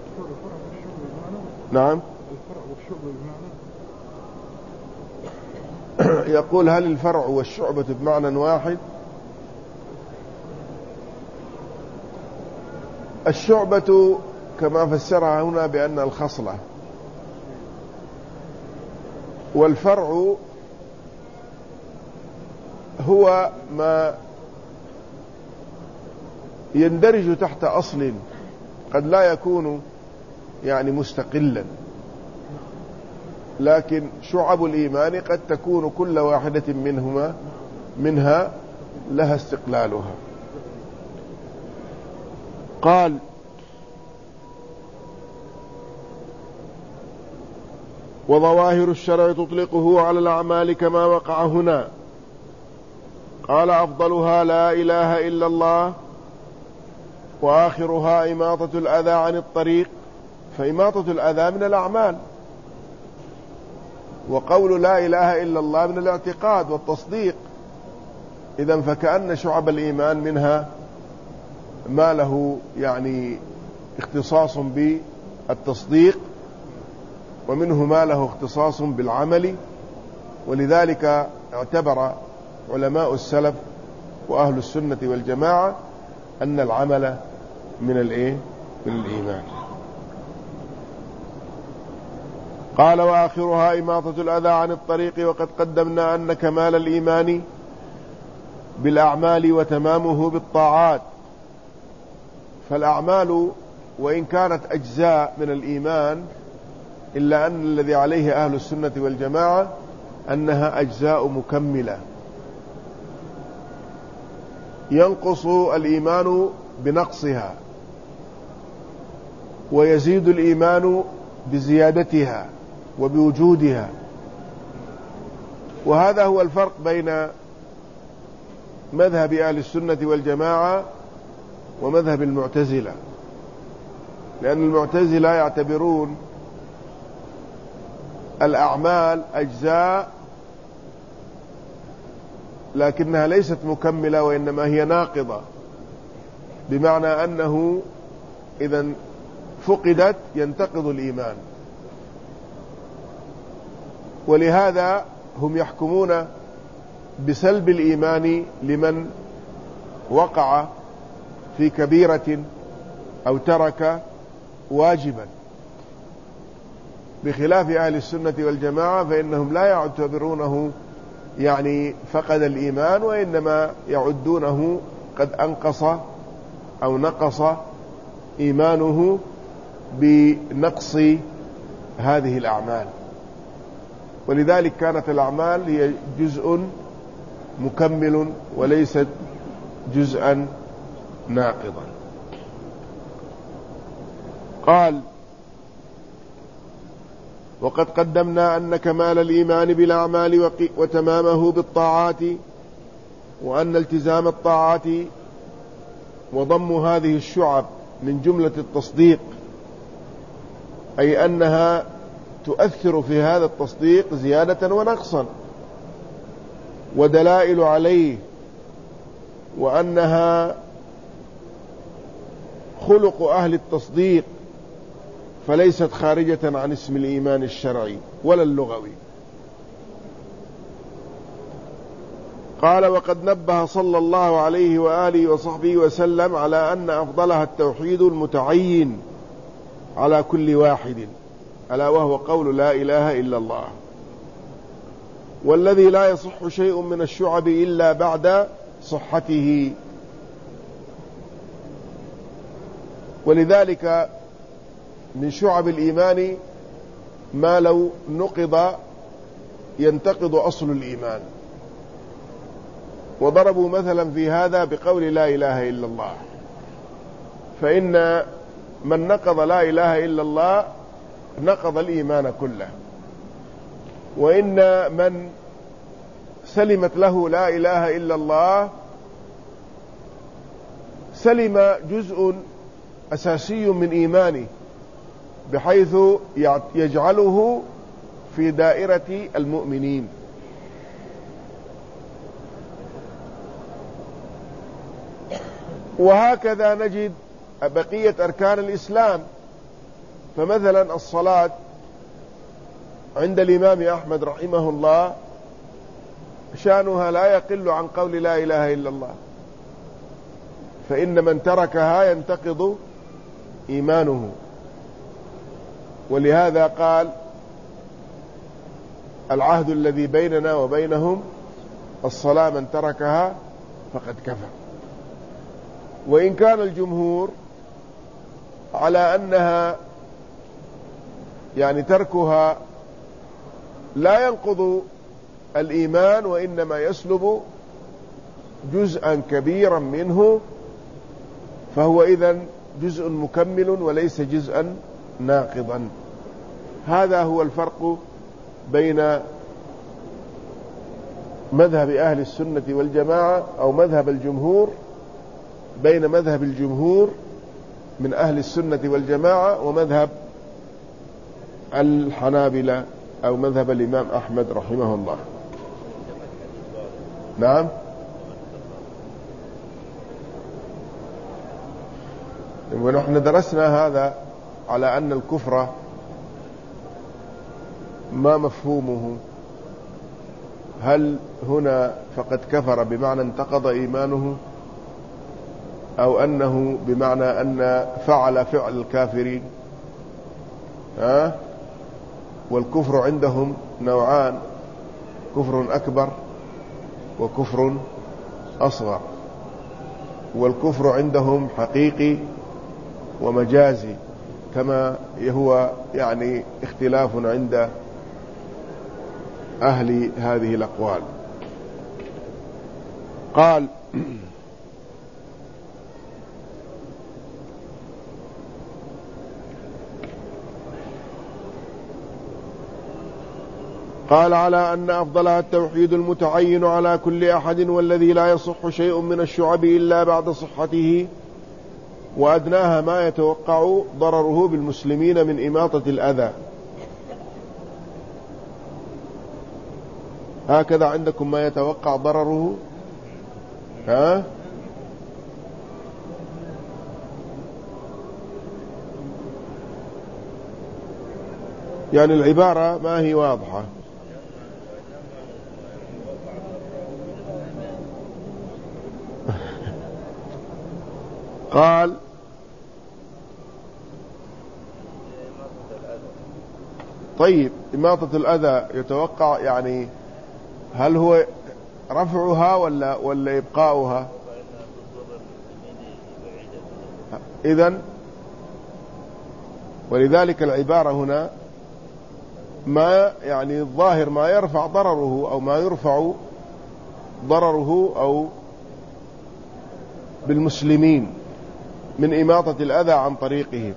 نعم. يقول هل الفرع والشعبة بمعنى واحد؟ الشعبة كما فسرها هنا بأن الخصلة، والفرع هو ما يندرج تحت أصل قد لا يكون يعني مستقلا، لكن شعب الإيمان قد تكون كل واحدة منها لها استقلالها. قال وظواهر الشرع تطلقه على الأعمال كما وقع هنا. قال أفضلها لا إله إلا الله، وآخرها إماطة الأذى عن الطريق، فإماطة الأذى من الأعمال، وقول لا إله إلا الله من الاعتقاد والتصديق. إذن فكأن شعب الإيمان منها ما له يعني اختصاص بالتصديق، ومنه ما له اختصاص بالعمل. ولذلك اعتبر علماء السلف وأهل السنة والجماعة أن العمل من الإيمان. قال وآخرها إماطة الأذى عن الطريق. وقد قدمنا أن كمال الإيمان بالأعمال وتمامه بالطاعات، فالأعمال وإن كانت أجزاء من الإيمان إلا أن الذي عليه أهل السنة والجماعة أنها أجزاء مكملة، ينقص الإيمان بنقصها ويزيد الإيمان بزيادتها وبوجودها. وهذا هو الفرق بين مذهب أهل السنة والجماعة ومذهب المعتزلة، لأن المعتزلة يعتبرون الأعمال أجزاء لكنها ليست مكملة، وإنما هي ناقضة، بمعنى أنه إذا فقدت ينتقض الإيمان. ولهذا هم يحكمون بسلب الإيمان لمن وقع في كبيرة أو ترك واجبا، بخلاف أهل السنة والجماعة فإنهم لا يعتبرونه يعني فقد الإيمان، وإنما يعدونه قد أنقص أو نقص إيمانه بنقص هذه الأعمال. ولذلك كانت الأعمال هي جزء مكمل وليست جزءا ناقضا. قال وقد قدمنا أن كمال الإيمان بالأعمال وتمامه بالطاعات، وأن التزام الطاعات وضم هذه الشعب من جملة التصديق، أي أنها تؤثر في هذا التصديق زيادة ونقصا ودلائل عليه، وأنها خلق أهل التصديق فليست خارجة عن اسم الإيمان الشرعي ولا اللغوي. قال وقد نبه صلى الله عليه وآله وصحبه وسلم على أن أفضلها التوحيد المتعين على كل واحد، ألا وهو قول لا إله إلا الله، والذي لا يصح شيء من الشعب إلا بعد صحته. ولذلك من شعب الإيمان ما لو نقض ينتقض أصل الإيمان، وضربوا مثلا في هذا بقول لا إله إلا الله، فإن من نقض لا إله إلا الله نقض الإيمان كله، وإن من سلمت له لا إله إلا الله سلم جزء أساسي من إيمانه، بحيث يجعله في دائرة المؤمنين. وهكذا نجد بقية أركان الإسلام. فمثلا الصلاة عند الإمام أحمد رحمه الله شأنها لا يقل عن قول لا إله إلا الله، فإن من تركها ينتقض إيمانه. ولهذا قال: العهد الذي بيننا وبينهم الصلاة، من تركها فقد كفر. وإن كان الجمهور على أنها يعني تركها لا ينقض الإيمان، وإنما يسلب جزءا كبيرا منه، فهو إذن جزء مكمل وليس جزءا ناقضا. هذا هو الفرق بين مذهب أهل السنة والجماعة أو مذهب الجمهور، بين مذهب الجمهور من أهل السنة والجماعة ومذهب الحنابلة أو مذهب الإمام أحمد رحمه الله. نعم. ونحن درسنا هذا على أن الكفر ما مفهومه، هل هنا فقد كفر بمعنى انتقض إيمانه، أو أنه بمعنى أن فعل فعل الكافرين. والكفر عندهم نوعان: كفر أكبر وكفر أصغر. والكفر عندهم حقيقي ومجازي، كما هو يعني اختلاف عند أهل هذه الأقوال. قال: على أن أفضلها التوحيد المتعين على كل أحد، والذي لا يصح شيء من الشعب إلا بعد صحته، وأدناها ما يتوقع ضرره بالمسلمين من إماطة الأذى. هكذا عندكم ما يتوقع ضرره؟ يعني العبارة ما هي واضحة. قال: طيب، إماطة الأذى يتوقع يعني هل هو رفعها ولا إبقاؤها؟ إذن ولذلك العبارة هنا ما يعني الظاهر ما يرفع ضرره أو ما يرفع ضرره أو بالمسلمين من إماطة الأذى عن طريقهم.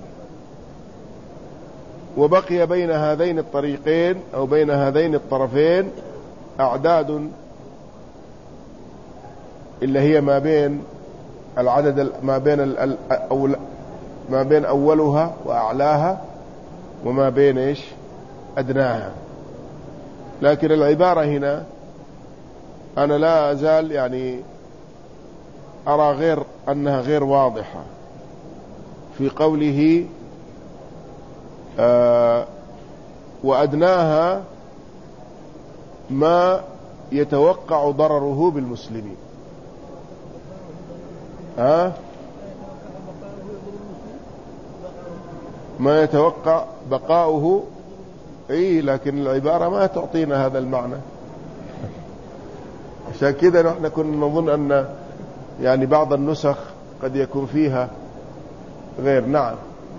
وبقي بين هذين الطريقين أو بين هذين الطرفين أعداد اللي هي ما بين العدد ما بين أولها وأعلاها وما بين إيش أدناها. لكن العبارة هنا أنا لا أزال يعني أرى أنها غير واضحة في قوله وأدناها ما يتوقع ضرره بالمسلمين. ما يتوقع بقاؤه، لكن العبارة ما تعطينا هذا المعنى. عشان كذا نحن كنا نظن أن يعني بعض النسخ قد يكون فيها غير. نعم.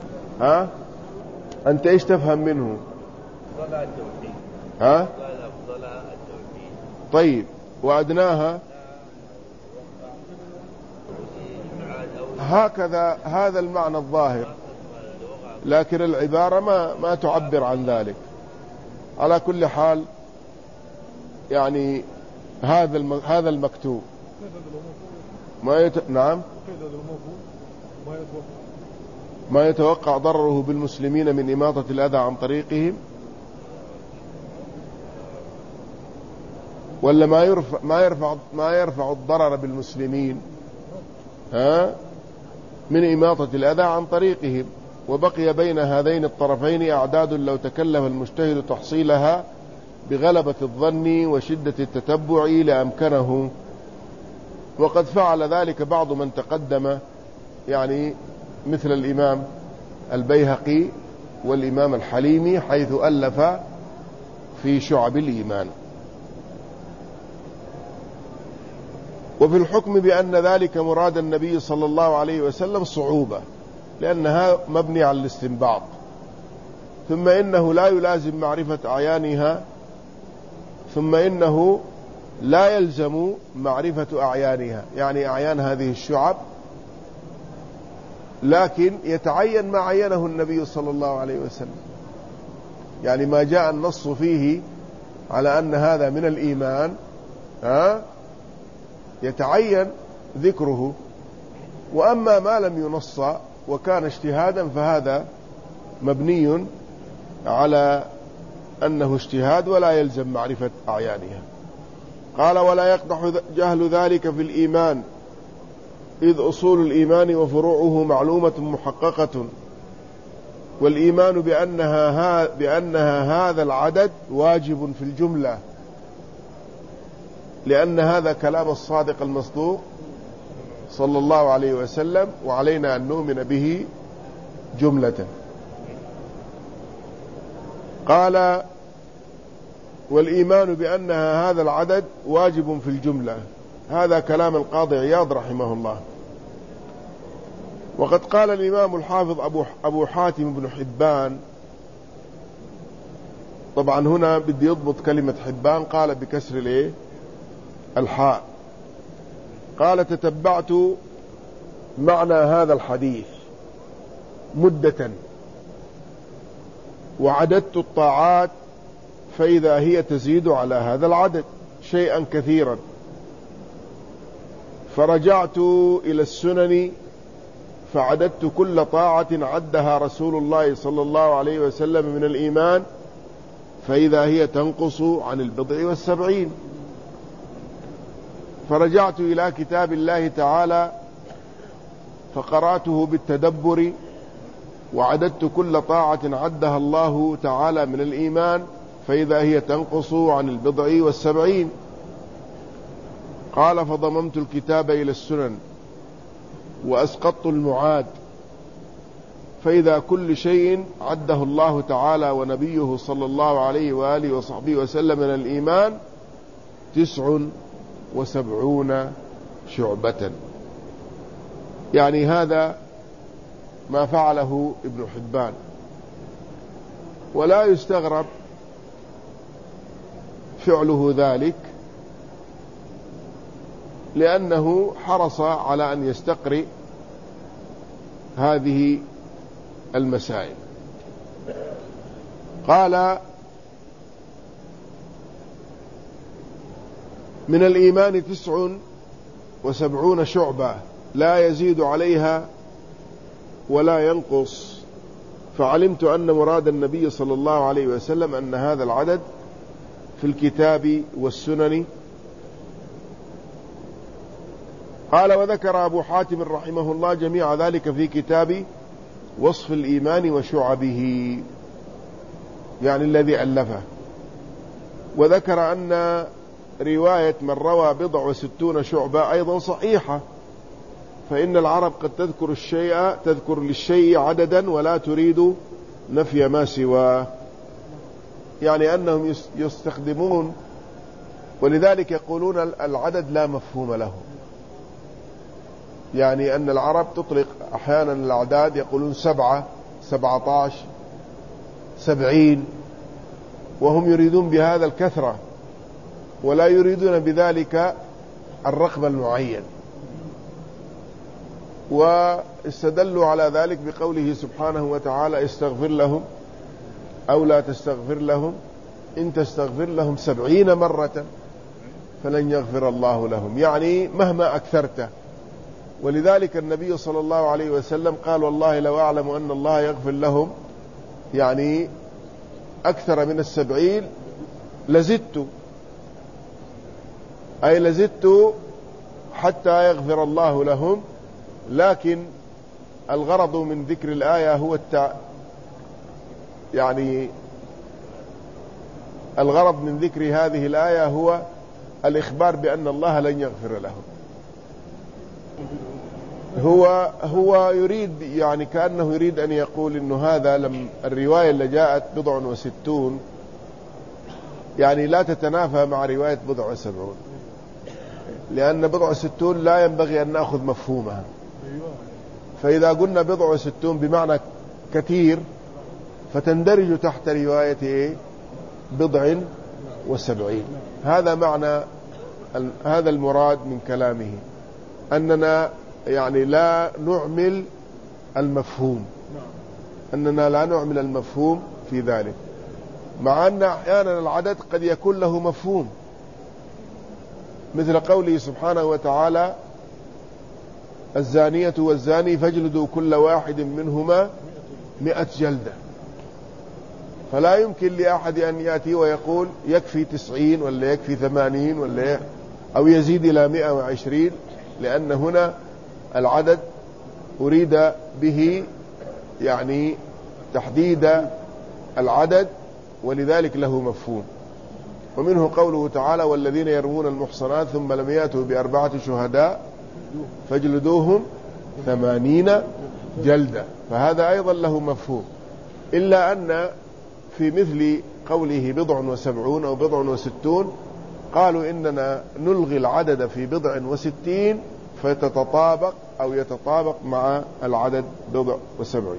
أنت إيش تفهم منه؟ أفضلها التوحيد. أفضلها التوحيد. طيب، وأدناها هكذا هذا المعنى الظاهر، لكن العبارة ما تعبر عن ذلك. على كل حال يعني هذا المكتوب نعم ما يتوقع ضرره بالمسلمين من إماطة الأذى عن طريقهم، ولا ما يرفع الضرر بالمسلمين من إماطة الأذى عن طريقهم. وبقي بين هذين الطرفين أعداد لو تكلف المجتهد تحصيلها بغلبة الظن وشدة التتبع لأمكنه، وقد فعل ذلك بعض من تقدم، يعني مثل الإمام البيهقي والإمام الحليمي، حيث ألف في شعب الإيمان. وفي الحكم بأن ذلك مراد النبي صلى الله عليه وسلم صعوبة، لأنها مبني على الاستنباط، ثم إنه لا يلازم معرفة أعيانها، ثم إنه لا يلزم معرفة أعيانها، يعني أعيان هذه الشعب، لكن يتعين ما عينه النبي صلى الله عليه وسلم، يعني ما جاء النص فيه على أن هذا من الإيمان يتعين ذكره. وأما ما لم ينص وكان اجتهادا فهذا مبني على أنه اجتهاد ولا يلزم معرفة أعيانها. قال: ولا يقدح جهل ذلك في الإيمان، إذ أصول الإيمان وفروعه معلومة محققة، والإيمان بأنها هذا العدد واجب في الجملة، لأن هذا كلام الصادق المصدوق صلى الله عليه وسلم، وعلينا أن نؤمن به جملة. قال: والإيمان بأنها هذا العدد واجب في الجملة، هذا كلام القاضي عياض رحمه الله. وقد قال الإمام الحافظ أبو حاتم بن حبان، طبعا هنا بدي يضبط كلمة حبان، قال بكسر الحاء، قال: تتبعت معنى هذا الحديث مدة وعددت الطاعات فإذا هي تزيد على هذا العدد شيئا كثيرا، فرجعت إلى السنن فعددت كل طاعة عدها رسول الله صلى الله عليه وسلم من الإيمان فإذا هي تنقص عن 70، فرجعت إلى كتاب الله تعالى فقرأته بالتدبر وعددت كل طاعة عدها الله تعالى من الإيمان فإذا هي تنقص عن 70. قال: فضممت الكتاب إلى السنن وأسقطت المعاد، فإذا كل شيء عده الله تعالى ونبيه صلى الله عليه وآله وصحبه وسلم من الإيمان 79 شعبة. يعني هذا ما فعله ابن حبان، ولا يستغرب فعله ذلك، لأنه حرص على أن يستقرئ هذه المسائل. قال: من الإيمان 79 شعبة لا يزيد عليها ولا ينقص، فعلمت أن مراد النبي صلى الله عليه وسلم أن هذا العدد في الكتاب والسنن. قال: وذكر أبو حاتم رحمه الله جميع ذلك في كتاب وصف الإيمان وشعبه، يعني الذي ألفه. وذكر أن رواية من روى 60 شعبة أيضا صحيحة، فإن العرب قد تذكر للشيء عددا ولا تريد نفي ما سواه، يعني أنهم يستخدمون، ولذلك يقولون العدد لا مفهوم له، يعني أن العرب تطلق أحيانا الأعداد، يقولون 7 17 70، وهم يريدون بهذا الكثرة ولا يريدون بذلك الرقم المعين. واستدلوا على ذلك بقوله سبحانه وتعالى استغفر لهم أو لا تستغفر لهم إن تستغفر لهم 70 مرة فلن يغفر الله لهم، يعني مهما أكثرت. ولذلك النبي صلى الله عليه وسلم قال والله لو أعلم أن الله يغفر لهم يعني أكثر من 70 لزدت، أي لزدت حتى يغفر الله لهم. لكن الغرض من ذكر الآية هو يعني الغرض من ذكر هذه الآية هو الإخبار بأن الله لن يغفر لهم. هو يريد يعني كأنه يريد أن يقول إنه هذا الرواية اللي جاءت 67 يعني لا تتنافى مع رواية 70، لأن 67 لا ينبغي أن نأخذ مفهومها. فإذا قلنا 67 بمعنى كثير فتندرج تحت رواية 70. هذا معنى هذا المراد من كلامه، أننا يعني لا نعمل المفهوم، أننا لا نعمل المفهوم في ذلك، مع أن أحيانا العدد قد يكون له مفهوم، مثل قوله سبحانه وتعالى الزانية والزاني فاجلدوا كل واحد منهما 100 جلدة. فلا يمكن لأحد أن يأتي ويقول يكفي 90 ولا يكفي 80 ولا أو يزيد إلى 120، لأن هنا العدد أريد به يعني تحديد العدد، ولذلك له مفهوم. ومنه قوله تعالى والذين يرمون المحصنات ثم لم يأتوا ب4 شهداء فاجلدوهم 80 جلدة، فهذا أيضا له مفهوم. إلا أن في مثل قوله 70 أو 60 قالوا إننا نلغي العدد في 69 فتتطابق أو يتطابق مع العدد 70.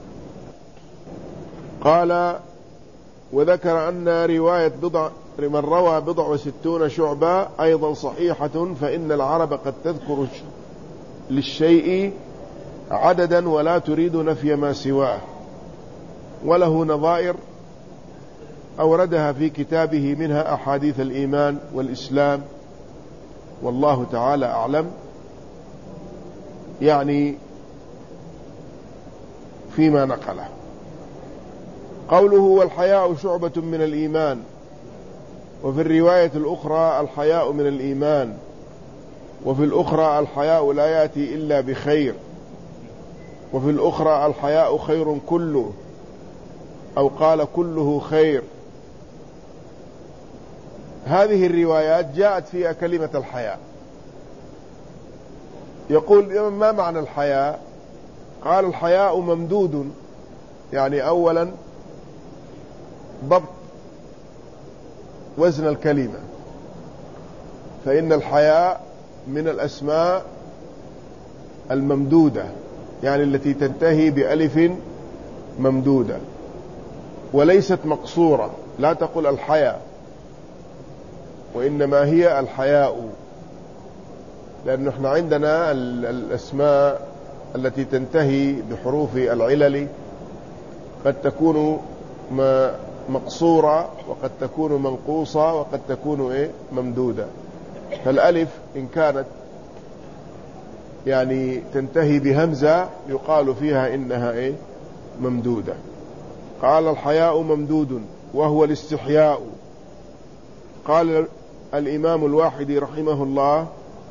قال وذكر أن رواية من روى 60 شعبة أيضا صحيحة، فإن العرب قد تذكر للشيء عددا ولا تريد نفي ما سواه، وله نظائر أوردها في كتابه منها أحاديث الإيمان والإسلام، والله تعالى أعلم. يعني فيما نقله قوله والحياء شعبة من الإيمان، وفي الرواية الأخرى الحياء من الإيمان، وفي الأخرى الحياء لا يأتي إلا بخير، وفي الأخرى الحياء خير كله، أو قال كله خير. هذه الروايات جاءت فيها كلمة الحياء. يقول ما معنى الحياء؟ قال الحياء ممدود، يعني أولا ضبط وزن الكلمة، فإن الحياء من الأسماء الممدودة، يعني التي تنتهي بألف ممدودة وليست مقصورة، لا تقل الحياء وإنما هي الحياء، لأن احنا عندنا الأسماء التي تنتهي بحروف العلل قد تكون مقصورة وقد تكون منقوصة وقد تكون ممدودة. فالألف إن كانت يعني تنتهي بهمزة يقال فيها إنها ممدودة. قال الحياء ممدود وهو الاستحياء. قال الإمام الواحدي رحمه الله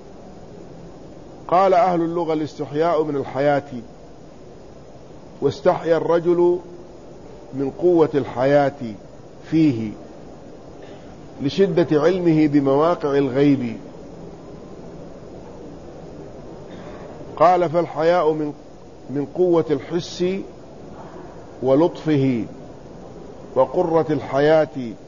قال أهل اللغة الاستحياء من الحياة، واستحيا الرجل من قوة الحياة فيه لشدة علمه بمواقع الغيب. قال فالحياء من قوة الحس ولطفه وقرة الحياة